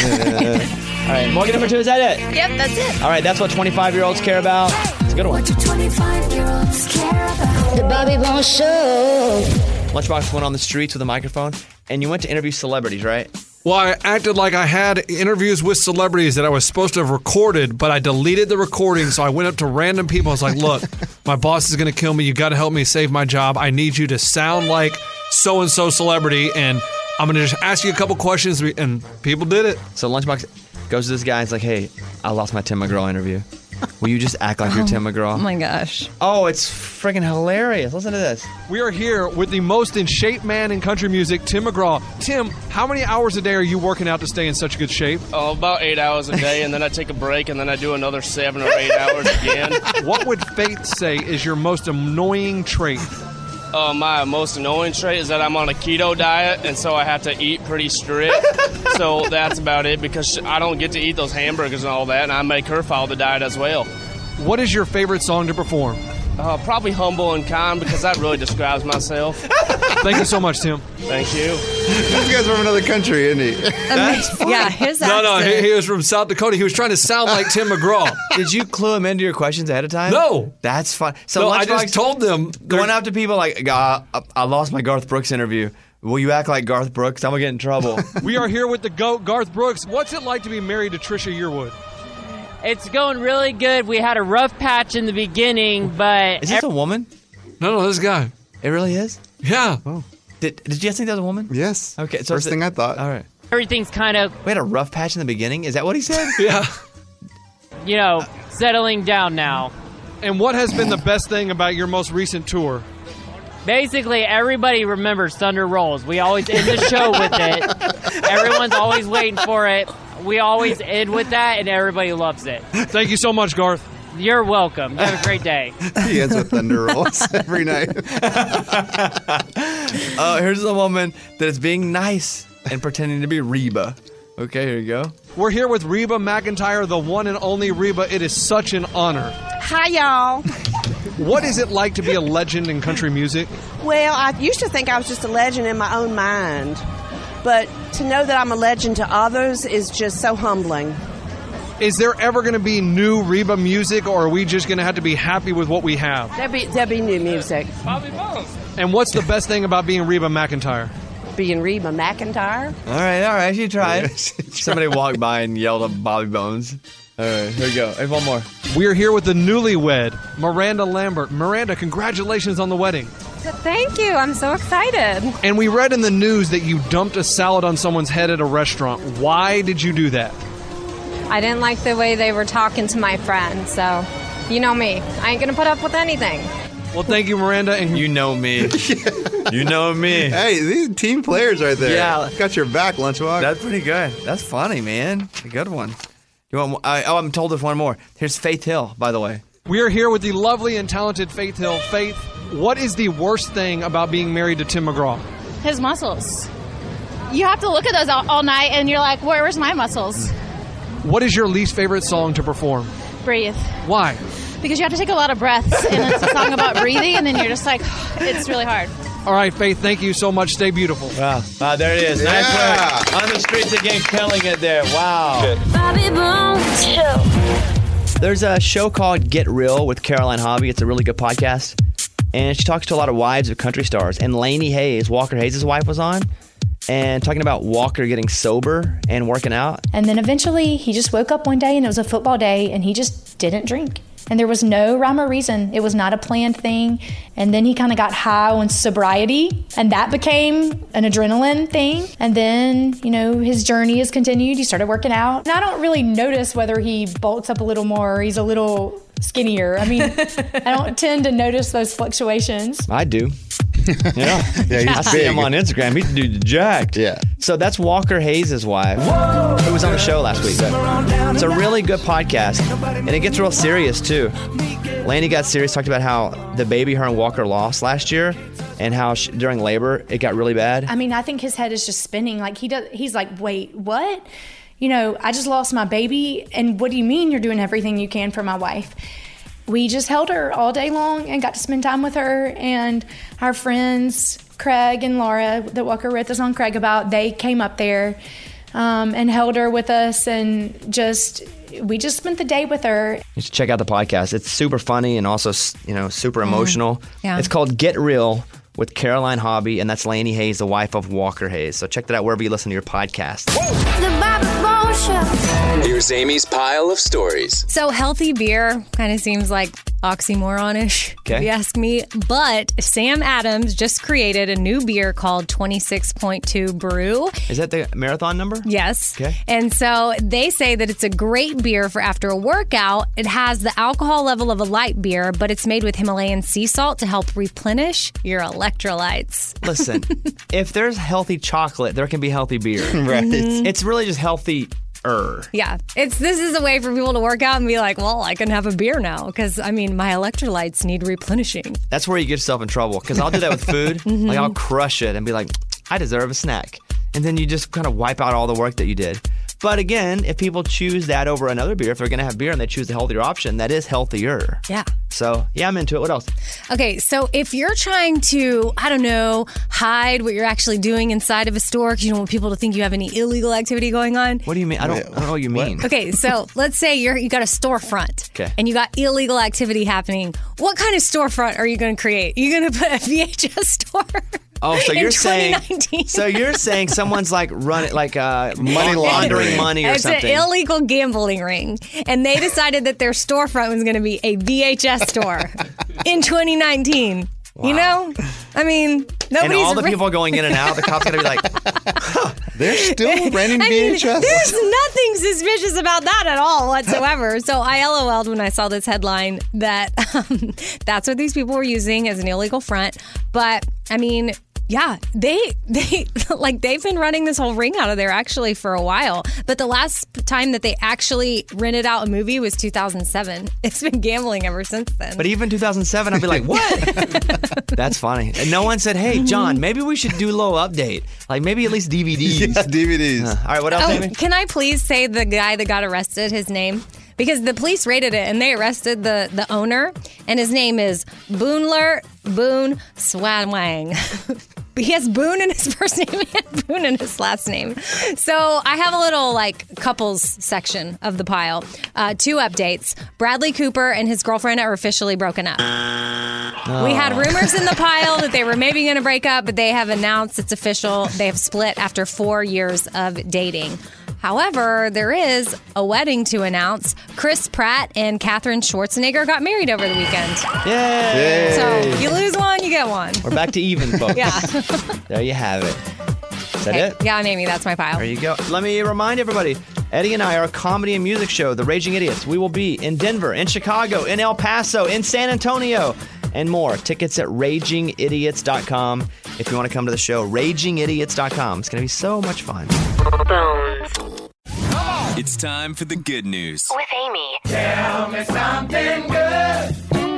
All right, Morgan number 2, is that it? Yep, that's it. All right, that's what 25-year-olds care about. It's a good one. What do 25-years care about? The Bobby Bones Show. Lunchbox went on the streets with a microphone, and you went to interview celebrities, right? Well, I acted like I had interviews with celebrities that I was supposed to have recorded, but I deleted the recording, so I went up to random people. I was like, look, my boss is going to kill me. You got to help me save my job. I need you to sound like so-and-so celebrity, and I'm going to just ask you a couple questions, and people did it. So Lunchbox goes to this guy and is like, hey, I lost my Tim McGraw interview. Will you just act like you're Tim McGraw? Oh my gosh. Oh, it's freaking hilarious. Listen to this. We are here with the most in shape man in country music, Tim McGraw. Tim, how many hours a day are you working out to stay in such good shape? Oh, about 8 hours a day, and then I take a break, and then I do another 7 or 8 hours again. What would Faith say is your most annoying trait? My most annoying trait is that I'm on a keto diet, and so I have to eat pretty strict. So that's about it, because I don't get to eat those hamburgers and all that, and I make her follow the diet as well. What is your favorite song to perform? Probably Humble and Kind, because that really describes myself. Thank you so much, Tim. Thank you. This guy's from another country, isn't he? Yeah, his accent. No, he was from South Dakota. He was trying to sound like Tim McGraw. Did you clue him into your questions ahead of time? No. That's fun. So no, I just told them. Going up to people like, I lost my Garth Brooks interview. Will you act like Garth Brooks? I'm going to get in trouble. We are here with the GOAT, Garth Brooks. What's it like to be married to Trisha Yearwood? It's going really good. We had a rough patch in the beginning, but... Is this a woman? No, this guy. It really is? Yeah. Oh. Did you guys think that was a woman? Yes. Okay. So First thing I thought. All right. Everything's kind of... We had a rough patch in the beginning? Is that what he said? Yeah. Settling down now. And what has been the best thing about your most recent tour? Basically, everybody remembers Thunder Rolls. We always end the show with it. Everyone's always waiting for it. We always end with that, and everybody loves it. Thank you so much, Garth. You're welcome. You have a great day. He ends with Thunder Rolls every night. Here's a woman that is being nice and pretending to be Reba. Okay, here you go. We're here with Reba McEntire, the one and only Reba. It is such an honor. Hi, y'all. What is it like to be a legend in country music? Well, I used to think I was just a legend in my own mind. But to know that I'm a legend to others is just so humbling. Is there ever going to be new Reba music, or are we just going to have to be happy with what we have? There'll be new music. And what's the best thing about being Reba McEntire? Being Reba McEntire? All right. She tried. Somebody walked by and yelled at Bobby Bones. All right, here we go. Hey, one more. We are here with the newlywed, Miranda Lambert. Miranda, congratulations on the wedding. Thank you. I'm so excited. And we read in the news that you dumped a salad on someone's head at a restaurant. Why did you do that? I didn't like the way they were talking to my friend, so you know me. I ain't going to put up with anything. Well, thank you, Miranda. And you know me. You know me. Hey, these team players right there. Yeah. Got your back, Lunchbox. That's pretty good. That's funny, man. A good one. You want? I'm told there's one more. Here's Faith Hill, by the way. We are here with the lovely and talented Faith Hill. Faith, what is the worst thing about being married to Tim McGraw? His muscles. You have to look at those all night, and you're like, where's my muscles? What is your least favorite song to perform? Breathe. Why? Because you have to take a lot of breaths, and it's a song about breathing, and then you're just like, it's really hard. All right, Faith, thank you so much. Stay beautiful. Wow, there it is. Nice work. On the streets again, killing it there. Wow. Bobby Bones. There's a show called Get Real with Caroline Hobby. It's a really good podcast. And she talks to a lot of wives of country stars. And Lainey Hayes, Walker Hayes' wife, was on. And talking about Walker getting sober and working out. And then eventually he just woke up one day and it was a football day and he just didn't drink. And there was no rhyme or reason. It was not a planned thing. And then he kind of got high on sobriety, and that became an adrenaline thing. And then, his journey has continued. He started working out. And I don't really notice whether he bulks up a little more or he's a little skinnier. I mean, I don't tend to notice those fluctuations. I do. Yeah, he's I see big. him on Instagram. He's dude jacked. Yeah. So that's Walker Hayes' wife, who was on the show last week. It's a really good podcast, and it gets real serious too. Lainey got serious, talked about how the baby her and Walker lost last year, and how during labor it got really bad. I mean, I think his head is just spinning. Like he's like, wait, what? I just lost my baby, and what do you mean you're doing everything you can for my wife? We just held her all day long and got to spend time with her, and our friends, Craig and Laura, that Walker wrote the song Craig about, they came up there and held her with us, and we just spent the day with her. You should check out the podcast. It's super funny and also, super emotional. Yeah. It's called Get Real with Caroline Hobby, and that's Lainey Hayes, the wife of Walker Hayes. So check that out wherever you listen to your podcast. The Bobby Bones Show. Here's Amy's pile of stories. So healthy beer kind of seems like oxymoron-ish, Okay. if you ask me. But Sam Adams just created a new beer called 26.2 Brew. Is that the marathon number? Yes. Okay. And so they say that it's a great beer for after a workout. It has the alcohol level of a light beer, but it's made with Himalayan sea salt to help replenish your electrolytes. Listen, if there's healthy chocolate, there can be healthy beer. Right. It's really just healthy. Yeah, this is a way for people to work out and be like, well, I can have a beer now because, my electrolytes need replenishing. That's where you get yourself in trouble, because I'll do that with food. Like, I'll crush it and be like, I deserve a snack. And then you just kind of wipe out all the work that you did. But again, if people choose that over another beer, if they're going to have beer and they choose the healthier option, that is healthier. Yeah. So, yeah, I'm into it. What else? Okay, so if you're trying to, hide what you're actually doing inside of a store because you don't want people to think you have any illegal activity going on. What do you mean? I don't know what you mean. Okay, so let's say you got a storefront. Okay. And you got illegal activity happening. What kind of storefront are you going to create? Are you going to put a VHS store? Oh, so you're saying 2019? So you're saying someone's like running like money laundering money or something. It's an illegal gambling ring, and they decided that their storefront was going to be a VHS store in 2019. Wow. Nobody's and all the people going in and out, the cops got to be like, they're still renting VHS? There's nothing suspicious about that at all whatsoever. So I LOL'd when I saw this headline that that's what these people were using as an illegal front. But yeah, they've been running this whole ring out of there actually for a while. But the last time that they actually rented out a movie was 2007. It's been gambling ever since then. But even 2007, I'd be like, what? That's funny. And no one said, hey, John, maybe we should do a little update. Like maybe at least DVDs. Yeah, DVDs. All right, what else, Amy? Can I please say the guy that got arrested, his name? Because the police raided it and they arrested the owner, and his name is Boonler Boone Swawang. He has Boone in his first name and Boone in his last name. So I have a little couples section of the pile. 2 updates. Bradley Cooper and his girlfriend are officially broken up. We had rumors in the pile that they were maybe going to break up, but they have announced it's official. They have split after 4 years of dating. However, there is a wedding to announce. Chris Pratt and Katherine Schwarzenegger got married over the weekend. Yay! So you lose one, you get one. We're back to even, folks. Yeah. There you have it. Is that it? Yeah, Amy, that's my pile. There you go. Let me remind everybody, Eddie and I are a comedy and music show, The Raging Idiots. We will be in Denver, in Chicago, in El Paso, in San Antonio, and more. Tickets at RagingIdiots.com if you want to come to the show. RagingIdiots.com. It's going to be so much fun. It's time for the good news. With Amy. Tell me something good.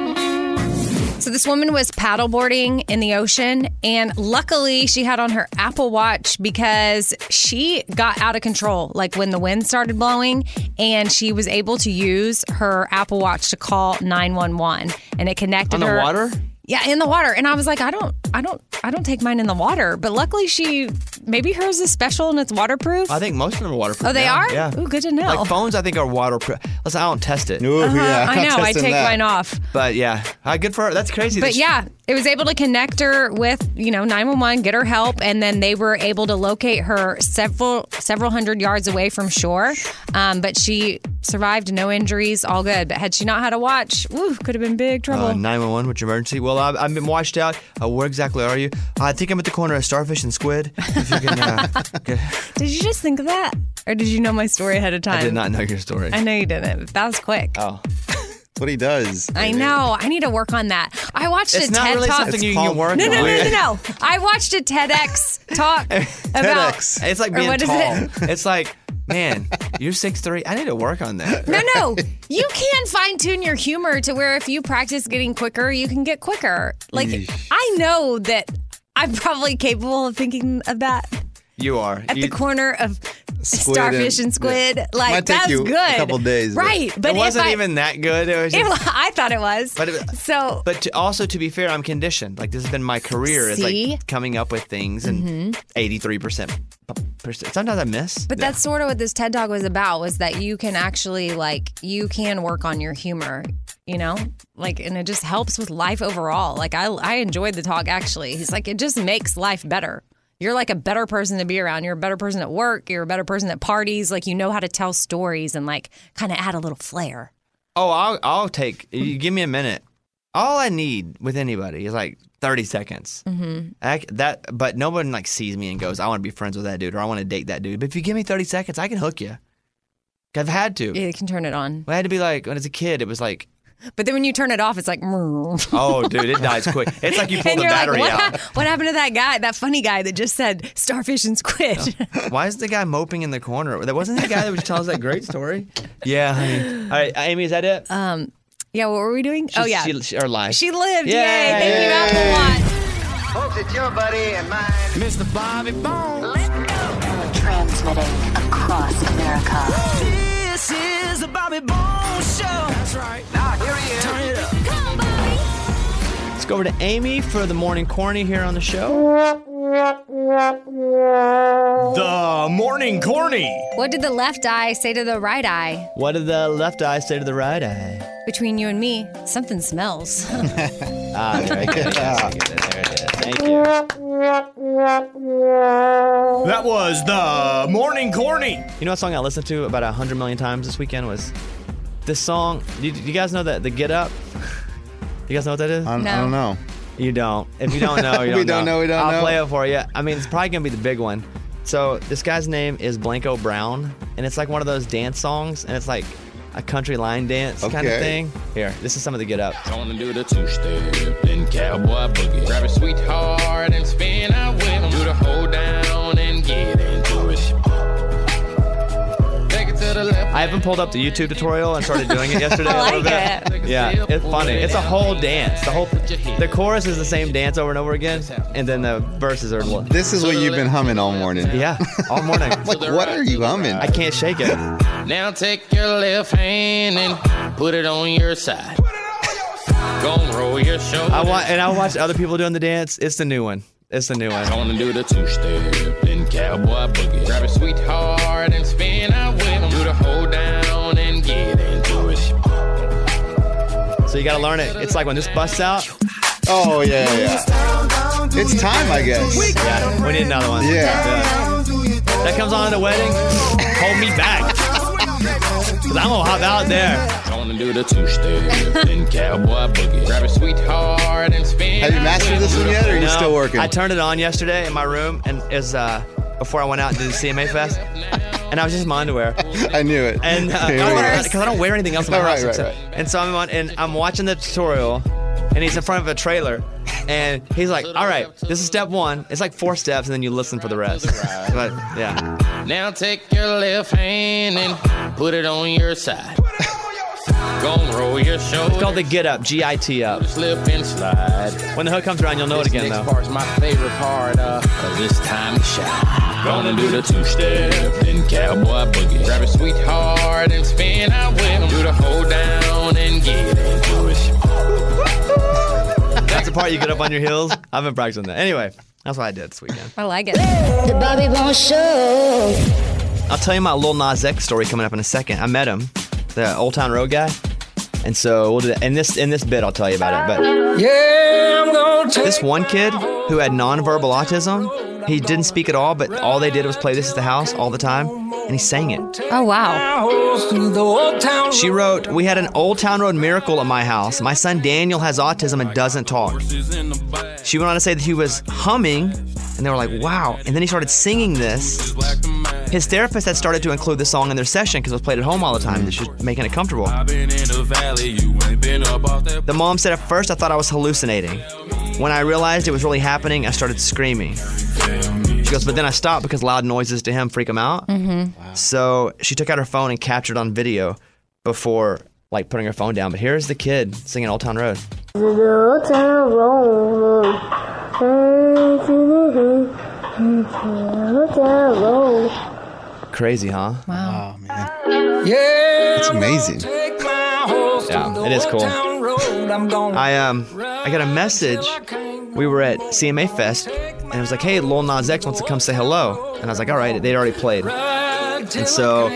So this woman was paddleboarding in the ocean, and luckily she had on her Apple Watch because she got out of control, like when the wind started blowing, and she was able to use her Apple Watch to call 911, and it connected her. On the water? Yeah, in the water. And I was like, I don't take mine in the water. But luckily maybe hers is special and it's waterproof. I think most of them are waterproof. Oh, they now. are? Yeah. Ooh, good to know. Like phones, I think are waterproof. Listen, I don't test it. Ooh, yeah, I know. I take mine off. But yeah, good for her. That's crazy. But yeah, it was able to connect her with, 911, get her help, and then they were able to locate her several hundred yards away from shore. But she survived, no injuries, all good. But had she not had a watch, could have been big trouble. 911, what's your emergency? Well, I've been washed out. Where exactly are you? I think I'm at the corner of Starfish and Squid. If you can, Did you just think of that? Or did you know my story ahead of time? I did not know your story. I know you didn't. That was quick. Oh. That's what he does. I know. I need to work on that. I watched a TED Talk. It's not really something you can work on. No. I watched a TEDx talk about... TEDx. It's like being tall. It's like, man, you're 6'3". I need to work on that. No. You can fine-tune your humor to where if you practice getting quicker, you can get quicker. Like, I know that I'm probably capable of thinking of that. You are. At the corner of Starfish and Squid. Yeah. Like, Might take that's you good. a couple days. Right. But it wasn't even that good. It was just, I thought it was. But also, to be fair, I'm conditioned. Like, this has been my career is like coming up with things and 83%. Sometimes I miss. But that's sort of what this TED Talk was about, was that you can actually, you can work on your humor, and it just helps with life overall. Like, I enjoyed the talk, actually. He's like, it just makes life better. You're like a better person to be around. You're a better person at work. You're a better person at parties. Like, you know how to tell stories and kind of add a little flair. Oh, I'll take, you give me a minute. All I need with anybody is 30 seconds. Mm-hmm. But no one sees me and goes, I want to be friends with that dude or I want to date that dude. But if you give me 30 seconds, I can hook you. I've had to. Yeah, you can turn it on. I had to be when I was a kid, it was like. But then when you turn it off, it's like. Oh, dude, it dies quick. It's like you pull the battery out. What happened to that guy, that funny guy that just said starfish and squid? Why is the guy moping in the corner? That wasn't the guy that was telling us that great story. Yeah, honey. All right, Amy, is that it? Yeah, what were we doing? Our life. She lived. Yay. Thank you, Apple Watch. Folks, it's your buddy and mine, Mr. Bobby Bones. Let's go. Transmitting across America. This is the Bobby Bones Show. That's right. Now, here he is. Turn it up. Come on, Bobby. Let's go over to Amy for the Morning Corny here on the show. The Morning Corny. What did the left eye say to the right eye? What did the left eye say to the right eye? Between you and me, something smells. There it is. Thank you. That was the Morning Corny. You know what song I listened to about 100 million times this weekend was this song. Do you guys know that the Get Up? You guys know what that is? I don't know. You don't. If you don't know, you don't We don't know. I'll play it for you. I mean, it's probably going to be the big one. So this guy's name is Blanco Brown, and it's like one of those dance songs, and it's like a country line dance kind of thing. Here, this is some of the Get Up. Gonna do the two-step, then cowboy boogie. Grab a sweetheart and spin out with him. Do the hold down and get into it. Take it to the left. I haven't pulled up the YouTube tutorial and started doing it yesterday a little bit. Yeah, it's funny. It's a whole dance. The chorus is the same dance over and over again, and then the verses are. This is what you've been humming all morning. Yeah, all morning. What are you humming? I can't shake it. Now take your left hand and put it on your side. Gonna roll your shoulder. I watch other people doing the dance. It's the new one. Gonna do the two-step, then cowboy boogie. Grab a sweetheart and spin out with him. Do the hold down and get into it. So you gotta learn it. It's like when this busts out. Oh, yeah. It's time, I guess. Yeah, we need another one. Yeah. That comes on at a wedding. Hold me back. Because I'm gonna hop out there. Gonna do the two-step, then cowboy boogie. Grab a sweetheart and spin. Have you mastered this one yet, or are you still working? I turned it on yesterday in my room, and before I went out and did the CMA Fest, and I was just in my underwear. I knew it. And because I don't wear anything else in my house. Right. And so I'm watching the tutorial, and he's in front of a trailer, and he's like, all right, this is step one. It's like 4 steps, and then you listen for the rest. But, yeah. Now take your left hand and put it on your side. Gonna roll your shoulder. It's called the Get Up, G-I-T up. Slip and slide. When the hook comes around, you'll know it again, This though. next part's my favorite part, cause it's time to shine. Gonna do the 2-step, then cowboy boogie. Grab a sweetheart and spin out with him. Do the hold down and get into it. That's the part you get up on your heels. I've been practicing that. Anyway, that's what I did this weekend. I like it. The Bobby Bones Show. I'll tell you my Lil Nas X story coming up in a second. I met him, the Old Town Road guy. And so we'll do that. In this bit, I'll tell you about it. But Yeah, I'm gonna take this one kid who had nonverbal autism, he didn't speak at all, but all they did was play This Is the House all the time, and he sang it. Oh, wow. She wrote, we had an Old Town Road miracle at my house. My son Daniel has autism and doesn't talk. She went on to say that he was humming, and they were like, wow. And then he started singing this. His therapist had started to include the song in their session because it was played at home all the time. She was making it comfortable. The mom said, at first I thought I was hallucinating. When I realized it was really happening, I started screaming. She goes, but then I stopped because loud noises to him freak him out. Mm-hmm. So she took out her phone and captured on video before like putting her phone down. But here's the kid singing Old Town Road. Old Town Road. Old Town Road. Crazy, huh? Wow. Oh, man. Yeah. It's amazing. Yeah, it is cool. I got a message. We were at CMA Fest, and it was like, hey, Lil Nas X wants to come say hello. And I was like, all right, they'd already played. And so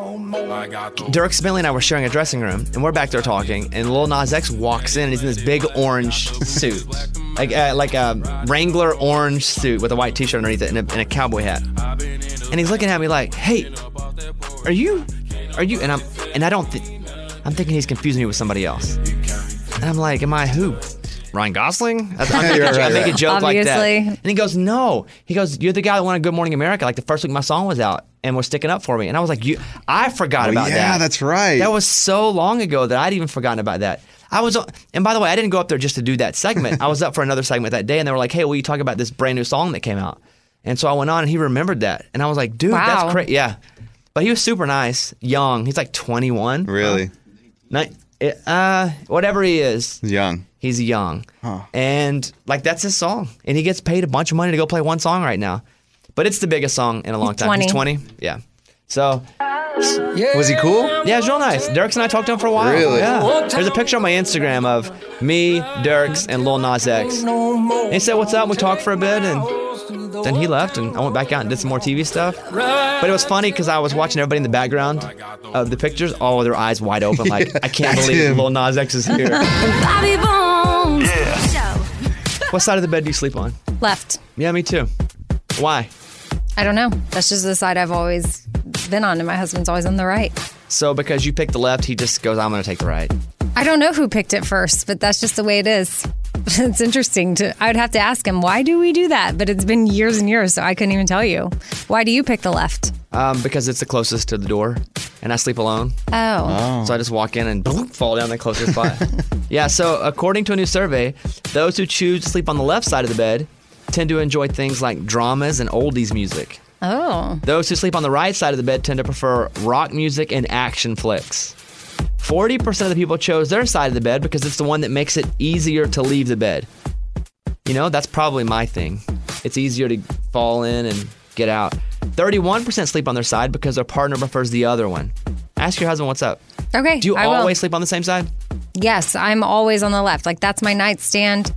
Dierks Bentley and I were sharing a dressing room, and we're back there talking, and Lil Nas X walks in, and he's in this big orange suit. Like a Wrangler orange suit with a white t-shirt underneath it and a cowboy hat. And he's looking at me like, hey, are you? And I'm thinking he's confusing me with somebody else. And I'm like, am I who? Ryan Gosling? I make a joke like that. And he goes, no. He goes, you're the guy that wanted Good Morning America like the first week my song was out and was sticking up for me. And I was like, I forgot about that. Yeah, that's right. That was so long ago that I'd even forgotten about that. And by the way, I didn't go up there just to do that segment. I was up for another segment that day, and they were like, hey, will you talk about this brand new song that came out? And so I went on, and he remembered that. And I was like, dude, that's crazy. Yeah. But he was super nice, young. He's like 21. Really? Whatever he is. Young. He's young. Huh. And like that's his song. And he gets paid a bunch of money to go play one song right now. But it's the biggest song in a long time. He's 20. Yeah. So was he cool? Yeah, he's real nice. Dierks and I talked to him for a while. Really? Yeah. There's a picture on my Instagram of me, Dierks, and Lil Nas X. And he said, what's up? We talked for a bit, and then he left, and I went back out and did some more TV stuff. But it was funny because I was watching everybody in the background of the pictures, all with their eyes wide open, like, I can't believe Lil Nas X is here. Bobby Bones. Yeah. What side of the bed do you sleep on? Left. Yeah, me too. Why? I don't know. That's just the side I've always been on, and my husband's always on the right. So because you picked the left, he just goes, I'm going to take the right. I don't know who picked it first, but that's just the way it is. It's interesting. I would have to ask him, why do we do that? But it's been years and years, so I couldn't even tell you. Why do you pick the left? Because it's the closest to the door, and I sleep alone. Oh. So I just walk in and fall down the closest spot. Yeah, so according to a new survey, those who choose to sleep on the left side of the bed tend to enjoy things like dramas and oldies music. Oh. Those who sleep on the right side of the bed tend to prefer rock music and action flicks. 40% of the people chose their side of the bed because it's the one that makes it easier to leave the bed. You know, that's probably my thing. It's easier to fall in and get out. 31% sleep on their side because their partner prefers the other one. Ask your husband what's up. Okay. Do you I will. always sleep on the same side? Yes, I'm always on the left. Like, that's my nightstand.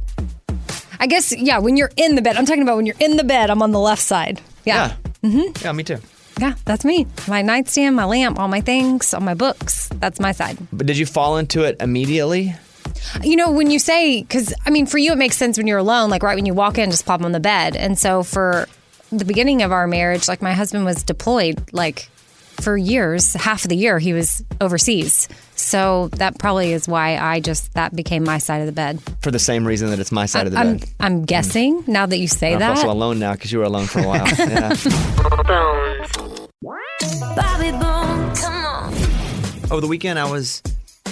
I guess, yeah, when you're in the bed. I'm talking about when you're in the bed, I'm on the left side. Yeah. Mm-hmm. Yeah, me too. Yeah, that's me. My nightstand, my lamp, all my things, all my books. That's my side. But did you fall into it immediately? You know, when you say, because, I mean, for you, it makes sense when you're alone, like right when you walk in, just plop on the bed. And so for the beginning of our marriage, like my husband was deployed, like for years, half of the year he was overseas. So that probably is why that became my side of the bed. For the same reason that it's my side of the bed. I'm guessing now that you say that. I'm also alone now because you were alone for a while. Yeah. Bobby Bones, come on. Over the weekend, I was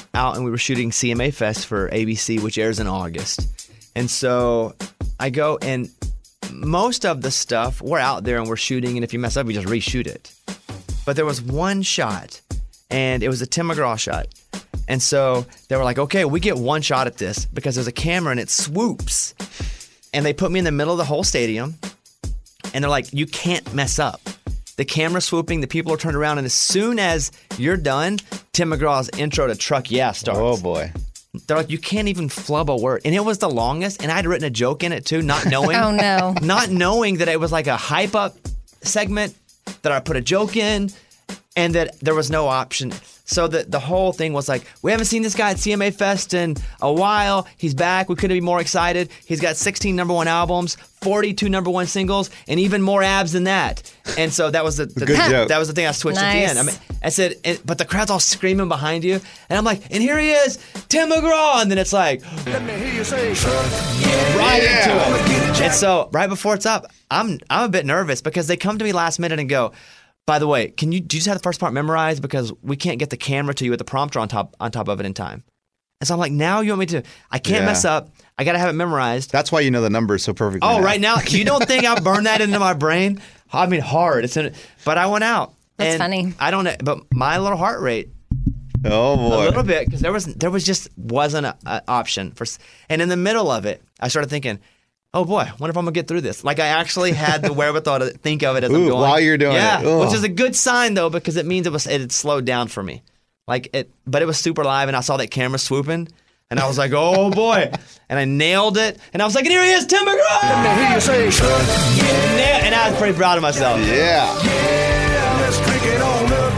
out and we were shooting CMA Fest for ABC, which airs in August. And so I go, and most of the stuff, we're out there and we're shooting, and if you mess up, we just reshoot it. But there was one shot, and it was a Tim McGraw shot. And so they were like, okay, we get one shot at this because there's a camera and it swoops. And they put me in the middle of the whole stadium, and they're like, you can't mess up. The camera's swooping, the people are turned around, and as soon as you're done, Tim McGraw's intro to Truck Yeah starts. Oh, boy. They're like, you can't even flub a word. And it was the longest, and I'd written a joke in it too, not knowing. Oh, no. Not knowing that it was like a hype up segment, that I put a joke in, and that there was no option. So the whole thing was like, we haven't seen this guy at CMA Fest in a while. He's back. We couldn't be more excited. He's got 16 number one albums, 42 number one singles, and even more abs than that. And so that was the Good joke. That was the thing I switched at the Nice. end. I mean, I said, but the crowd's all screaming behind you, and I'm like, and here he is, Tim McGraw, and then it's like, Let me hear you say, right into it. And so right before it's up, I'm a bit nervous because they come to me last minute and go, by the way, do you just have the first part memorized because we can't get the camera to you with the prompter on top of it in time. And so I'm like, now you want me to? I can't mess up. I got to have it memorized. That's why you know the numbers so perfectly. Oh, right now, you don't think I burned that into my brain? I mean, hard. But I went out. That's and funny. I don't know, but my little heart rate. Oh boy. A little bit, because there wasn't an option for. And in the middle of it, I started thinking, oh boy, wonder if I'm gonna get through this. Like I actually had the wherewithal to think of it as I'm going. While you're doing it. Yeah, which is a good sign though, because it means it had slowed down for me. But it was super live, and I saw that camera swooping, and I was like, oh boy, and I nailed it, and I was like, and here he is, Tim McGraw. Let me hear you say, yeah. And I was pretty proud of myself. Yeah. Yeah, let's drink it on up.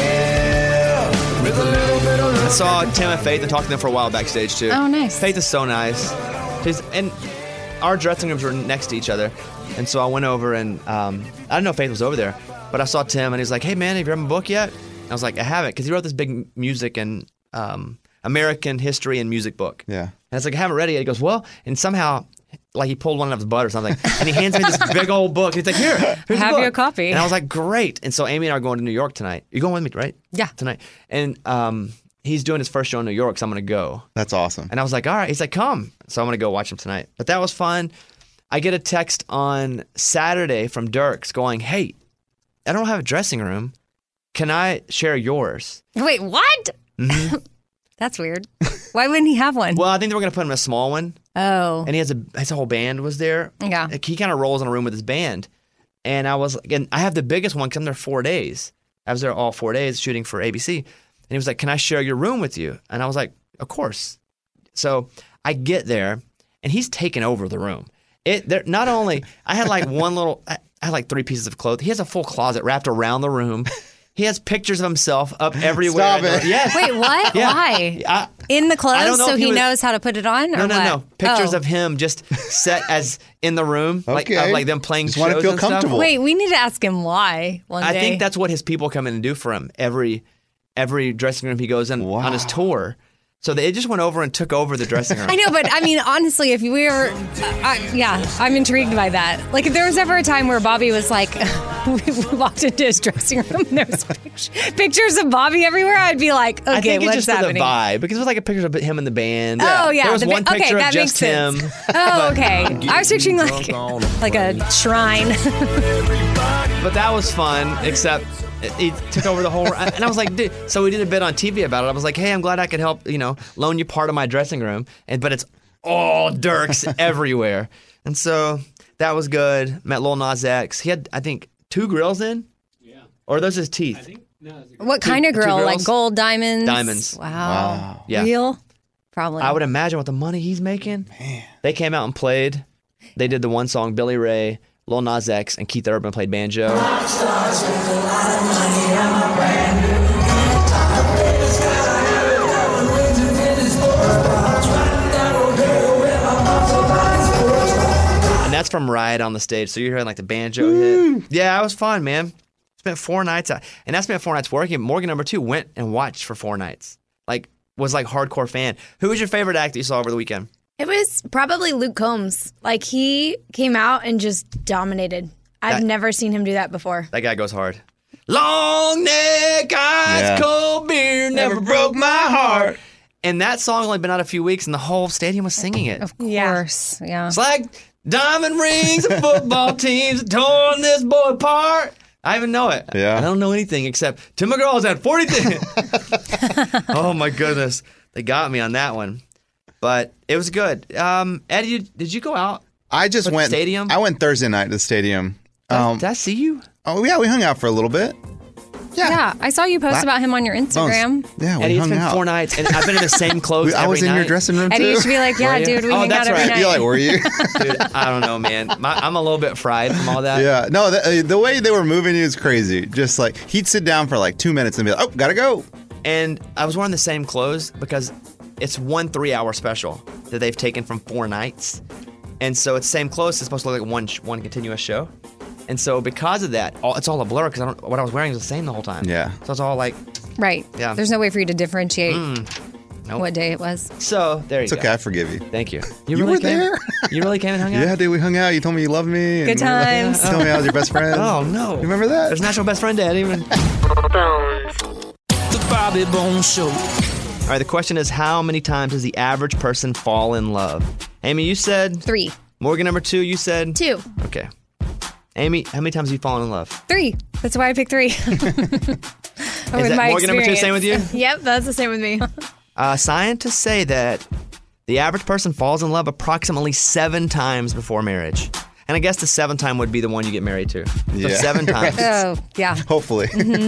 Yeah, with a little bit of I saw Tim and Faith and talked to them for a while backstage too. Oh, nice. Faith is so nice. And our dressing rooms were next to each other, and so I went over and I didn't know if Faith was over there, but I saw Tim and he's like, "Hey man, have you read my book yet?" And I was like, "I haven't," because he wrote this big music and American history and music book. Yeah. And I was like, "I haven't read it yet." He goes, "Well," and somehow, like he pulled one out of his butt or something, and he hands me this big old book. He's like, "Here, here's Have the book." you a copy? And I was like, "Great!" And so Amy and I are going to New York tonight. You're going with me, right? Yeah. Tonight. And he's doing his first show in New York, so I'm going to go. That's awesome. And I was like, all right. He's like, come. So I'm going to go watch him tonight. But that was fun. I get a text on Saturday from Dirks going, hey, I don't have a dressing room. Can I share yours? Wait, what? Mm-hmm. That's weird. Why wouldn't he have one? Well, I think they were going to put him in a small one. Oh. And his whole band was there. Yeah. Like, he kind of rolls in a room with his band. And I was, again, I have the biggest one because I'm there 4 days. I was there all 4 days shooting for ABC. And he was like, can I share your room with you? And I was like, of course. So I get there, and he's taken over the room. Not only, I had like I had like 3 pieces of clothes. He has a full closet wrapped around the room. He has pictures of himself up everywhere. Stop it. Yes. Wait, what? Yeah. Why? In the I clothes don't know so if he he was- knows how to put it on? Or No. Pictures Oh. of him just set as in the room, Okay. like them playing Just shows wanna feel and stuff. comfortable. Wait, we need to ask him why one I day. think that's what his people come in and do for him every dressing room he goes in on his tour. So they just went over and took over the dressing room. I know, but I mean, honestly, if we were, I'm intrigued by that. Like, if there was ever a time where Bobby was like, we walked into his dressing room and there was pictures of Bobby everywhere, I'd be like, okay, I think it's what's just happening? for the vibe because it was like a picture of him and the band. Oh, yeah. There was one okay, picture that of just makes him. sense. Oh, okay. I was picturing like a shrine. But that was fun, except he took over the whole. And I was like, dude. So we did a bit on TV about it. I was like, hey, I'm glad I could help, loan you part of my dressing room. But it's all Dirks everywhere. And so that was good. Met Lil Nas X. He had, I think, 2 grills in. Yeah. Or are those his teeth? What kind of girl? girls? Like gold, diamonds? Diamonds. Wow. Yeah. Real? Probably. I would imagine with the money he's making. Man. They came out and played. They did the one song, Billy Ray, Lil Nas X, and Keith Urban played banjo. And that's from Riot on the stage. So you're hearing like the banjo hit. Yeah, it was fun, man. Spent 4 nights out. And I spent 4 nights working. Morgan number 2 went and watched for 4 nights. Was hardcore fan. Who was your favorite act that you saw over the weekend? It was probably Luke Combs. Like, he came out and just dominated. I've never seen him do that before. That guy goes hard. Long neck, ice cold beer, never broke my heart. And that song only been out a few weeks, and the whole stadium was singing it. Of course. Yeah. It's like diamond rings of football teams torn this boy apart. I even know it. Yeah. I don't know anything except Tim McGraw's at 42. Oh my goodness. They got me on that one. But it was good. Eddie, did you go out? I just to the went. Stadium? I went Thursday night to the stadium. Did I see you? Oh yeah, we hung out for a little bit. Yeah. I saw you post about him on your Instagram. Yeah, we Eddie, it's hung been out. 4 nights, and I've been in the same clothes I every was in night. your dressing room Eddie too. used to be like, yeah, dude, we hang out every night. You're like, were you? Dude, I don't know, man. I'm a little bit fried from all that. Yeah. No, the way they were moving you was crazy. Just like he'd sit down for like 2 minutes and be like, "Oh, gotta go." And I was wearing the same clothes because it's 1 3-hour special that they've taken from 4 nights. And so it's the same clothes. It's supposed to look like one continuous show. And so because of that, it's all a blur because what I was wearing was the same the whole time. Yeah. So it's all like, Right. Yeah. There's no way for you to differentiate nope. what day it was. So there you It's go. okay, I forgive you. Thank you. You really were came? there? You really came and hung out? Yeah, dude, we hung out. You told me you loved me. Good times. You told me I was your best friend. Oh, no. You remember that? There's National Best Friend Day. I didn't even... The Bobby Bones Show. All right, the question is, how many times does the average person fall in love? Amy, you said... 3. Morgan, number 2, you said... 2. Okay. Amy, how many times have you fallen in love? 3. That's why I picked 3. Is that Morgan, number 2, same with you? Yep, that's the same with me. Scientists say that the average person falls in love approximately 7 times before marriage. And I guess the 7th time would be the one you get married to. So Yeah. 7 times. Oh, yeah. Hopefully.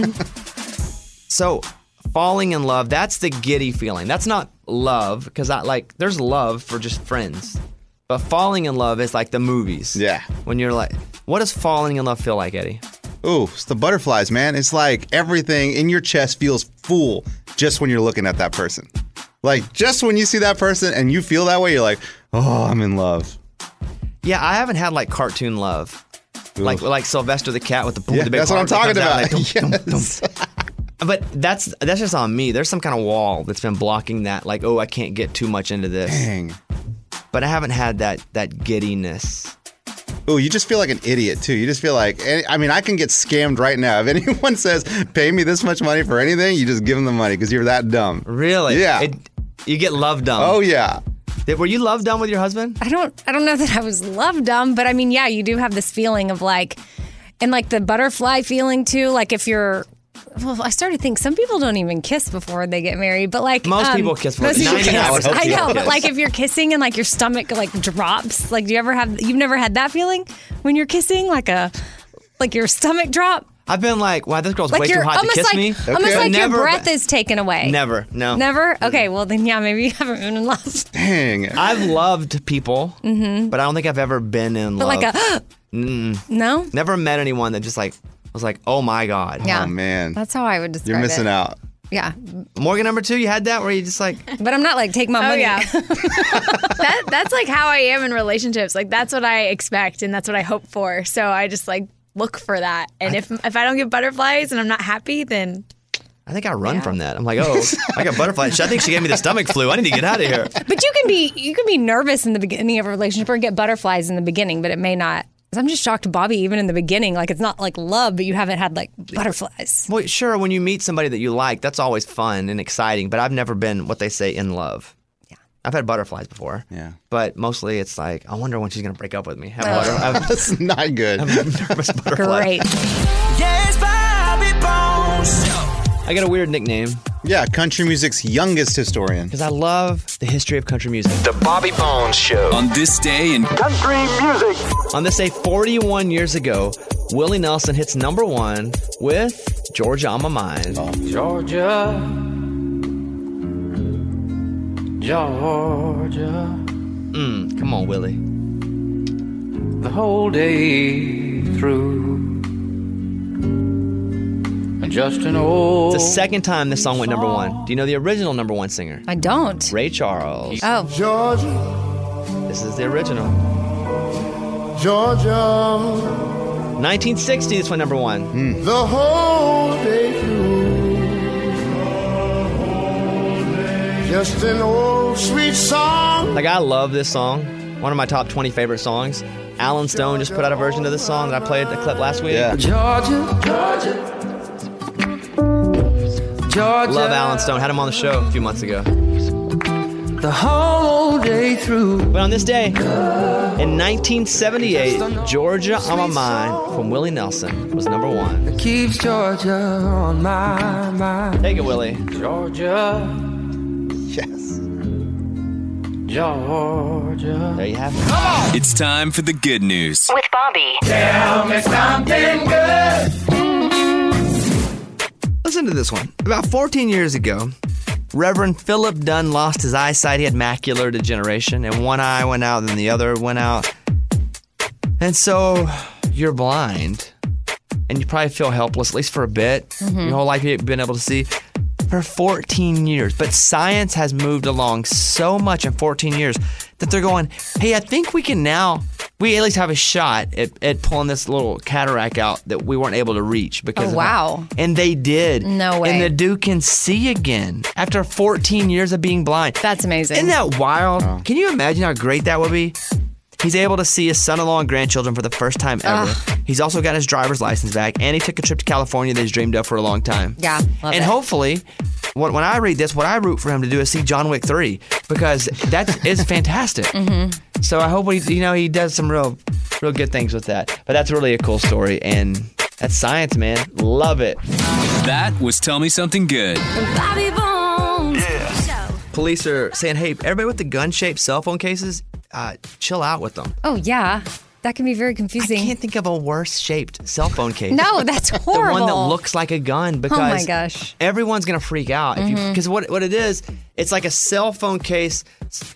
So falling in love, that's the giddy feeling. That's not love, because there's love for just friends. But falling in love is like the movies. Yeah. When you're like, what does falling in love feel like, Eddie? Ooh, it's the butterflies, man. It's like everything in your chest feels full just when you're looking at that person. Like, just when you see that person and you feel that way, you're like, oh, I'm in love. Yeah, I haven't had like cartoon love. Like Sylvester the cat with the Yeah, big that's what I'm heart talking that comes out, about. like, dum, dum, Yes. dum. But that's just on me. There's some kind of wall that's been blocking that. Like, oh, I can't get too much into this. Dang. But I haven't had that giddiness. Ooh, you just feel like an idiot, too. You just feel like, I mean, I can get scammed right now. If anyone says, pay me this much money for anything, you just give them the money because you're that dumb. Really? Yeah. You get love dumb. Oh, yeah. Were you love dumb with your husband? I don't know that I was love dumb, but I mean, yeah, you do have this feeling of like, and like the butterfly feeling too. Like if you're, well, I started to think some people don't even kiss before they get married, but like Most people kiss before. most people 90 kiss. hours. I know, Kiss. but like if you're kissing and like your stomach like drops, like you've never had that feeling when you're kissing, like your stomach drop? I've been like, wow, this girl's Like way too you're hot to almost kiss like, me. almost like your Never- breath is taken away. Never, no. Never? Okay, well then, yeah, maybe you haven't been in love. Dang. I've loved people, but I don't think I've ever been in But love. like no? Never met anyone that just like was like, oh my God. Yeah. Oh, man. That's how I would describe it. You're missing out. Yeah. Morgan, number 2, you had that where you just like, But I'm not like, take my money. Oh, yeah. That's like how I am in relationships. Like, that's what I expect and that's what I hope for. So I just like look for that. And if I don't get butterflies and I'm not happy, then I think I run from that. I'm like, oh, I got butterflies. I think she gave me the stomach flu. I need to get out of here. But you can be nervous in the beginning of a relationship or get butterflies in the beginning, but it may not. I'm just shocked, Bobby, even in the beginning, like it's not like love, but you haven't had like butterflies. Well, sure, when you meet somebody that you like, that's always fun and exciting, but I've never been what they say in love. Yeah. I've had butterflies before. Yeah. But mostly it's like, I wonder when she's going to break up with me. That's not good. I'm nervous butterfly. Great. Yes, Bobby Bones Show. I got a weird nickname. Yeah, country music's youngest historian. Because I love the history of country music. The Bobby Bones Show. On this day in country music. On this day 41 years ago, Willie Nelson hits number 1 with Georgia on My Mind. Georgia, Georgia. Come on, Willie. The whole day through. And just an old. It's the second time this song went number 1. Do you know the original number 1 singer? I don't. Ray Charles. Oh. Georgia. This is the original. Georgia. 1960, this went number 1. The whole day through. Just an old sweet song. Like, I love this song. One of my top 20 favorite songs. Alan Stone just put out a version of this song that I played the clip last week. Yeah. Georgia, Georgia. Georgia. Love Alan Stone. Had him on the show a few months ago. the whole day through. But on this day, in 1978, Georgia on My Mind from Willie Nelson was number 1. It keeps Georgia on my mind. Take it, Willie. Georgia. Yes. Georgia. There you have it. It's time for the good news. With Bobby. Tell me something good. Listen to this one. About 14 years ago, Reverend Philip Dunn lost his eyesight. He had macular degeneration, and one eye went out, and then the other went out. And so you're blind, and you probably feel helpless, at least for a bit. Mm-hmm. Your whole life you've been able to see. For 14 years. But science has moved along so much in 14 years that they're going, hey, I think we at least have a shot at pulling this little cataract out that we weren't able to reach. Because wow. And they did. No way. And the dude can see again after 14 years of being blind. That's amazing. Isn't that wild? Oh. Can you imagine how great that would be? He's able to see his son-in-law and grandchildren for the first time ever. He's also got his driver's license back, and he took a trip to California that he's dreamed of for a long time. Yeah, love and it. hopefully, when I read this, what I root for him to do is see John Wick 3, because that is fantastic. Mm-hmm. So I hope he does some real good things with that. But that's really a cool story, and that's science, man. Love it. That was Tell Me Something Good. Bobby Bones. Yeah. Police are saying, hey, everybody with the gun-shaped cell phone cases, chill out with them. Oh, yeah. That can be very confusing. I can't think of a worse-shaped cell phone case. No, that's horrible. The one that looks like a gun, because oh my gosh, everyone's going to freak out. Because what it is, it's like a cell phone case,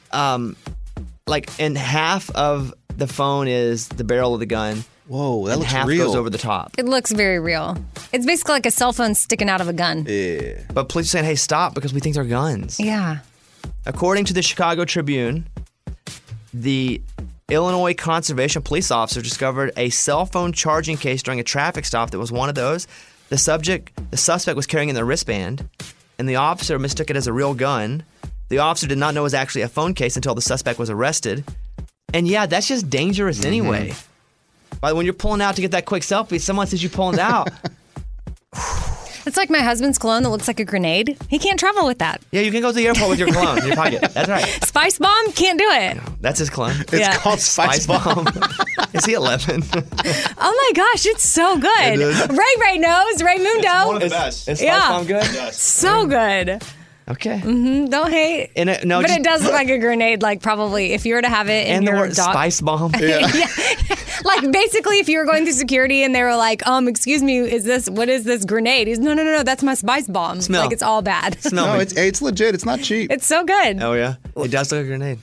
like, and half of the phone is the barrel of the gun. Whoa, that and looks half real. goes over the top. It looks very real. It's basically like a cell phone sticking out of a gun. Yeah. But police are saying, hey, stop, because we think they're guns. Yeah. According to the Chicago Tribune, the Illinois Conservation Police officer discovered a cell phone charging case during a traffic stop that was one of those. The suspect was carrying in the wristband, and the officer mistook it as a real gun. The officer did not know it was actually a phone case until the suspect was arrested. And yeah, that's just dangerous anyway. But when you're pulling out to get that quick selfie, someone says you're pulling it out. It's like my husband's cologne that looks like a grenade. He can't travel with that. Yeah, you can go to the airport with your cologne in your pocket. That's right. Spice Bomb can't do it. That's his cologne. It's called Spice Bomb. Is he 11? Oh my gosh, it's so good. Ray knows. Raymundo. It's one of the best. Is Spice Bomb good? Yes. So good. Okay. Don't hate. But it does look like a grenade, like probably if you were to have it in and your the word dog. Spice Bomb. Yeah. Like basically if you were going through security and they were like, excuse me, what is this grenade? He's no, that's my Spice Bomb. Smell. Like it's all bad. Smell No, me. it's legit. It's not cheap. It's so good. Oh yeah? It does look like a grenade.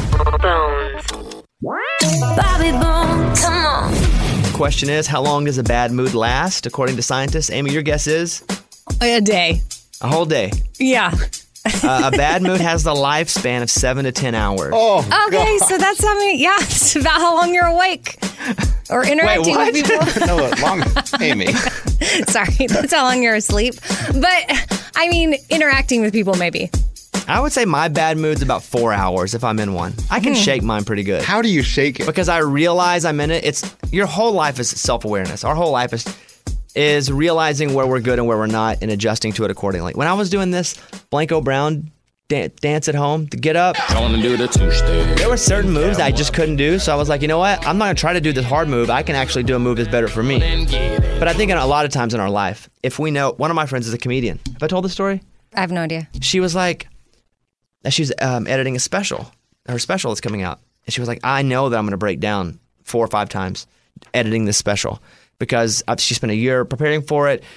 Bobby Bones. Come on. The question is, how long does a bad mood last? According to scientists, Amy, your guess is? A day. A whole day. Yeah. A bad mood has the lifespan of 7 to 10 hours. Oh, Okay, so that's how many. Yeah, it's about how long you're awake or interacting with people. No, longer. Amy. Sorry, that's how long you're asleep. But I mean, interacting with people maybe. I would say my bad mood's about 4 hours if I'm in one. I can shake mine pretty good. How do you shake it? Because I realize I'm in it. Your whole life is self-awareness. Our whole life is realizing where we're good and where we're not and adjusting to it accordingly. When I was doing this Blanco Brown dance at home, to get up, there were certain moves that I just couldn't do. So I was like, you know what? I'm not going to try to do this hard move. I can actually do a move that's better for me. But I think a lot of times in our life, if we know, one of my friends is a comedian. Have I told the story? I have no idea. She was like, she's editing a special. Her special is coming out. And she was like, I know that I'm going to break down 4 or 5 times editing this special. Because she spent a year preparing for it.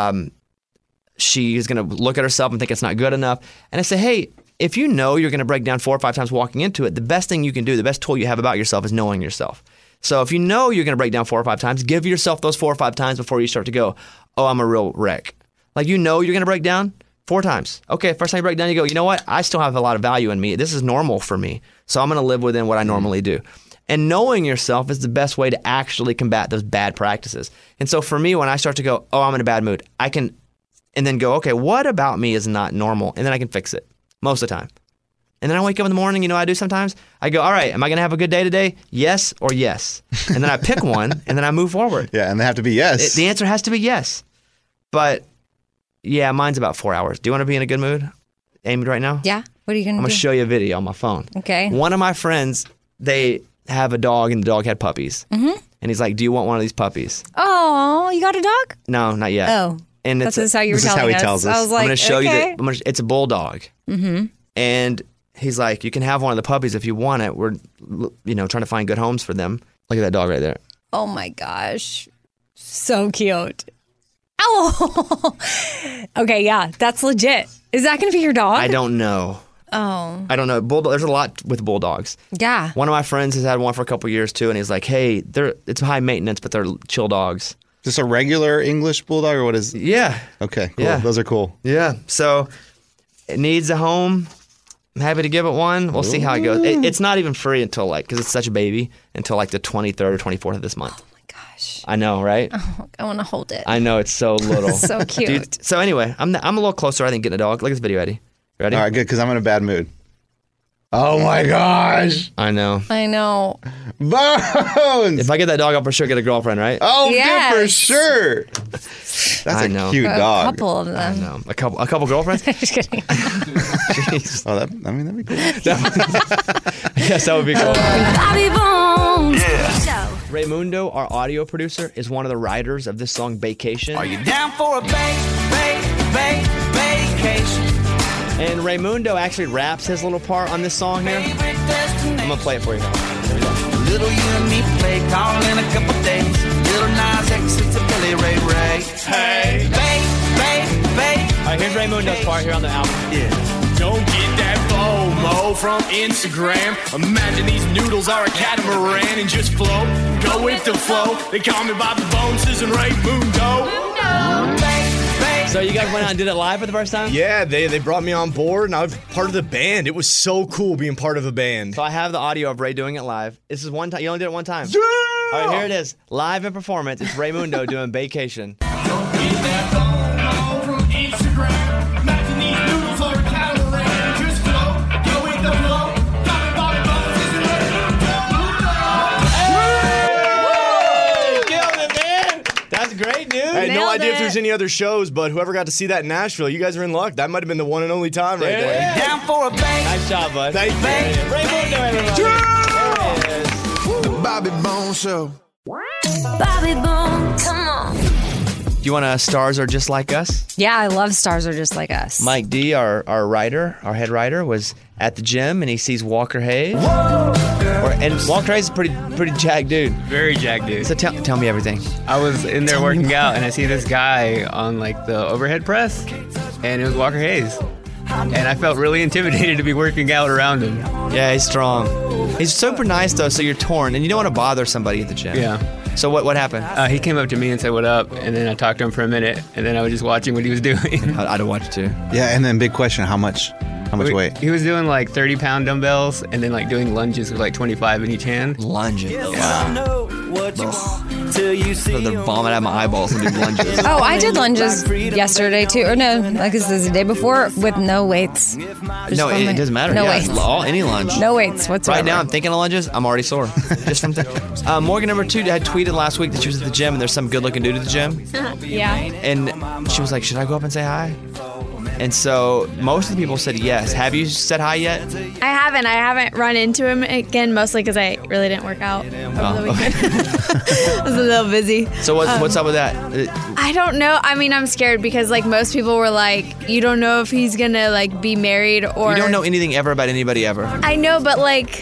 She's going to look at herself and think it's not good enough. And I say, hey, if you know you're going to break down 4 or 5 times walking into it, the best thing you can do, the best tool you have about yourself is knowing yourself. So if you know you're going to break down 4 or 5 times, give yourself those 4 or 5 times before you start to go, oh, I'm a real wreck. Like you know you're going to break down 4 times. Okay, first time you break down, you go, you know what? I still have a lot of value in me. This is normal for me. So I'm going to live within what I normally do. And knowing yourself is the best way to actually combat those bad practices. And so for me, when I start to go, oh, I'm in a bad mood, I can, and then go, okay, what about me is not normal? And then I can fix it most of the time. And then I wake up in the morning, I do sometimes, I go, all right, am I going to have a good day today? Yes or yes. And then I pick one and then I move forward. Yeah, and they have to be yes. The answer has to be yes. But yeah, mine's about 4 hours. Do you want to be in a good mood, Amy, right now? Yeah. What are you going I'm to going do? to show you a video on my phone. Okay. One of my friends, they have a dog, and the dog had puppies. Mm-hmm. And he's like, do you want one of these puppies? Oh, you got a dog? No, not yet. Oh. And This is how you were telling us. I was like, I'm going to show okay. you that. It's a bulldog. Mm-hmm. And he's like, you can have one of the puppies if you want it. We're, trying to find good homes for them. Look at that dog right there. Oh my gosh. So cute. Oh. Okay, yeah, that's legit. Is that going to be your dog? I don't know. Oh. I don't know. There's a lot with bulldogs. Yeah. One of my friends has had one for a couple years too, and he's like, hey, it's high maintenance, but they're chill dogs. Just a regular English bulldog, or what is? Yeah. Okay. Cool. Yeah. Those are cool. Yeah. So it needs a home. I'm happy to give it one. We'll see how it goes. It's not even free until because it's such a baby, until the 23rd or 24th of this month. Oh my gosh. I know, right? Oh, I want to hold it. I know, it's so little. So cute. Dude, so anyway, I'm a little closer, I think, getting a dog. Look at this video, Eddie. Ready? All right, good, because I'm in a bad mood. Oh my gosh. I know. I know. Bones. If I get that dog, I'll for sure get a girlfriend, right? Oh, Yes. dude, for sure. That's I a know. cute A dog. couple of them. I know. A couple girlfriends? Just kidding. Jeez. Oh, that'd be cool. Yes, that would be cool. Bobby Bones. Yeah. Raymundo, our audio producer, is one of the writers of this song, Vacation. Are you down for a vacation? And Raymundo actually raps his little part on this song here. I'm going to play it for you. Here we go. Little you and me play, call in a couple days. Little Nas X, it's a Billy Ray Ray. Hey, All right, here's Raymundo's part here on the album. Yeah. Don't get that FOMO from Instagram. Imagine these noodles are a catamaran and just float. Go with the flow. They call me Bobby Bones and Raymundo. So you guys went out and did it live for the first time? Yeah, they brought me on board, and I was part of the band. It was so cool being part of a band. So I have the audio of Ray doing it live. This is one time. You only did it one time. Yeah! All right, here it is. Live in performance. It's Raymundo doing Vacation. Great, dude. I had no Nailed idea if it. there's any other shows, but whoever got to see that in Nashville, you guys are in luck. That might have been the one and only time right there. Yeah. Down for a Nice job, bud. Thank you. Raymundo, everybody. There it is. The Bobby Bones Show. Bobby Bones. Come on. Do you want to Stars Are Just Like Us? Yeah, I love Stars Are Just Like Us. Mike D, our writer, our head writer, was at the gym and he sees Walker Hayes. And Walker Hayes is a pretty jacked dude. Very jacked dude. So tell me everything. I was in there working out and I see this guy on the overhead press, and it was Walker Hayes. And I felt really intimidated to be working out around him. Yeah, he's strong. He's super nice though, so you're torn and you don't want to bother somebody at the gym. Yeah. So what happened? He came up to me and said, "What up?" And then I talked to him for a minute, and then I was just watching what he was doing. I'd have watched too. Yeah, and then big question: how much weight? He was doing 30-pound dumbbells, and then doing lunges with 25 in each hand. Lunges. Wow. What you want till you see They're vomit out my eyeballs and do lunges. Oh, I did lunges yesterday too. Or no, I guess this is the day before with no weights. No, it doesn't matter. No Yeah, weights. any lunge. No weights whatsoever. Right now, I'm thinking of lunges. I'm already sore. Just from Morgan number 2 had tweeted last week that she was at the gym and there's some good-looking dude at the gym. Yeah. And she was like, should I go up and say hi? And so most of the people said yes. Have you said hi yet? I haven't run into him again, mostly because I really didn't work out over the weekend. I was a little busy. So what's up with that? I don't know. I mean, I'm scared because most people were like, you don't know if he's gonna be married or. You don't know anything ever about anybody ever. I know, but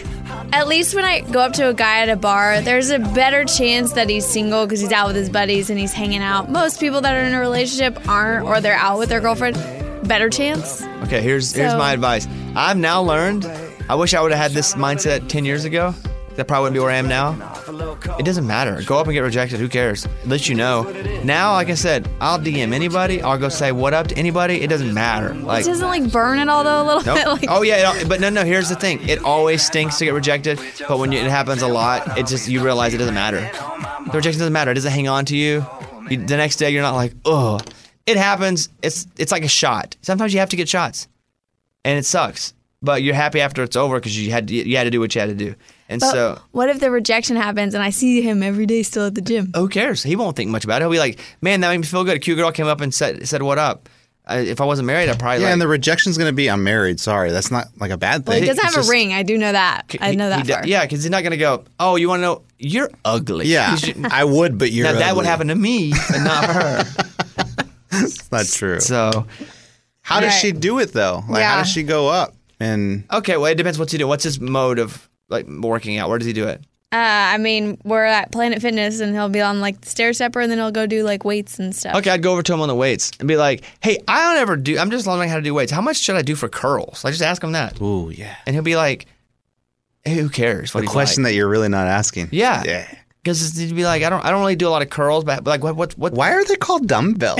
at least when I go up to a guy at a bar, there's a better chance that he's single because he's out with his buddies and he's hanging out. Most people that are in a relationship aren't, or they're out with their girlfriend. Better chance. Okay, here's my advice. I've now learned, I wish I would have had this mindset 10 years ago. That probably wouldn't be where I am now. It doesn't matter. Go up and get rejected. Who cares? At least you know. Now, like I said, I'll DM anybody. I'll go say what up to anybody. It doesn't matter. It doesn't burn it all though a little Nope. bit. Oh yeah, but no. Here's the thing. It always stinks to get rejected, but when it happens a lot, it just you realize it doesn't matter. The rejection doesn't matter. It doesn't hang on to you. The next day, you're not like, ugh. It happens. It's like a shot. Sometimes you have to get shots, and it sucks. But you're happy after it's over because you had to do what you had to do. And But what if the rejection happens and I see him every day still at the gym? Who cares? He won't think much about it. He'll be like, man, that made me feel good. A cute girl came up and said what up. If I wasn't married, I'd probably and the rejection's going to be, I'm married. Sorry, that's not like a bad Well, thing. he doesn't have It's a ring. I do know that. I know that far. Yeah, because he's not going to go, oh, you want to know? You're ugly. Yeah, I would, but you're Now, that would ugly. happen to me, but not her. It's not true. So, how does she do it though? Like, how Yeah. does she go up? And okay, well, it depends what he do. What's his mode of like working out? Where does he do it? I mean, we're at Planet Fitness, and he'll be on like the stair stepper, and then he'll go do like weights and stuff. Okay, I'd go over to him on the weights and be like, hey, I don't ever do, I'm just learning how to do weights. How much should I do for curls? I just ask him that. Ooh, yeah. And he'll be like, hey, who cares? the question that you're really not asking. Yeah. Yeah. Because he'd be like, I don't really do a lot of curls, but like, what? Why are they called dumbbells?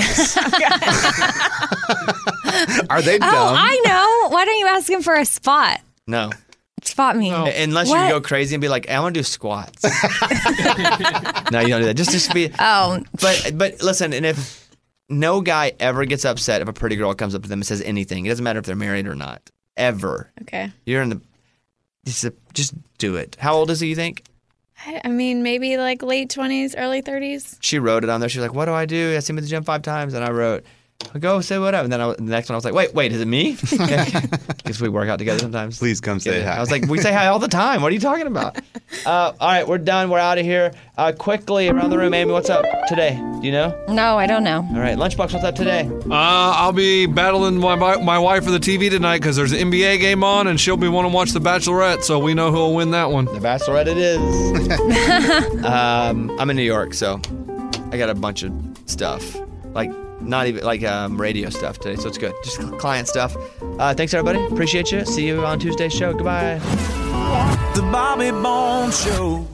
Are they dumb? Oh, I know. Why don't you ask him for a spot? No. Spot me. Unless What? you go crazy and be like, I want to do squats. No, you don't do that. Just be. Oh. But listen, and if no guy ever gets upset if a pretty girl comes up to them and says anything, it doesn't matter if they're married or not. Ever. Okay. You're in the. Just do it. How old is he, you think? I mean, maybe like late 20s, early 30s. She wrote it on there. She was like, what do I do? I see him at the gym 5 times. And I wrote, go say what up. And then the next one I was like, wait, is it me? Because we work out together sometimes. Please come say hi. I was like, we say hi all the time. What are you talking about? All right, we're done. We're out of here. Quickly, around the room, Amy, what's up today? Do you know? No, I don't know. All right, Lunchbox, what's up today? I'll be battling my wife for the TV tonight because there's an NBA game on, and she'll be wanting to watch The Bachelorette, so we know who'll win that one. The Bachelorette it is. I'm in New York, so I got a bunch of stuff. Like, not even, like radio stuff today, so it's good. Just client stuff. Thanks, everybody. Appreciate you. See you on Tuesday's show. Goodbye. The Bobby Bones Show.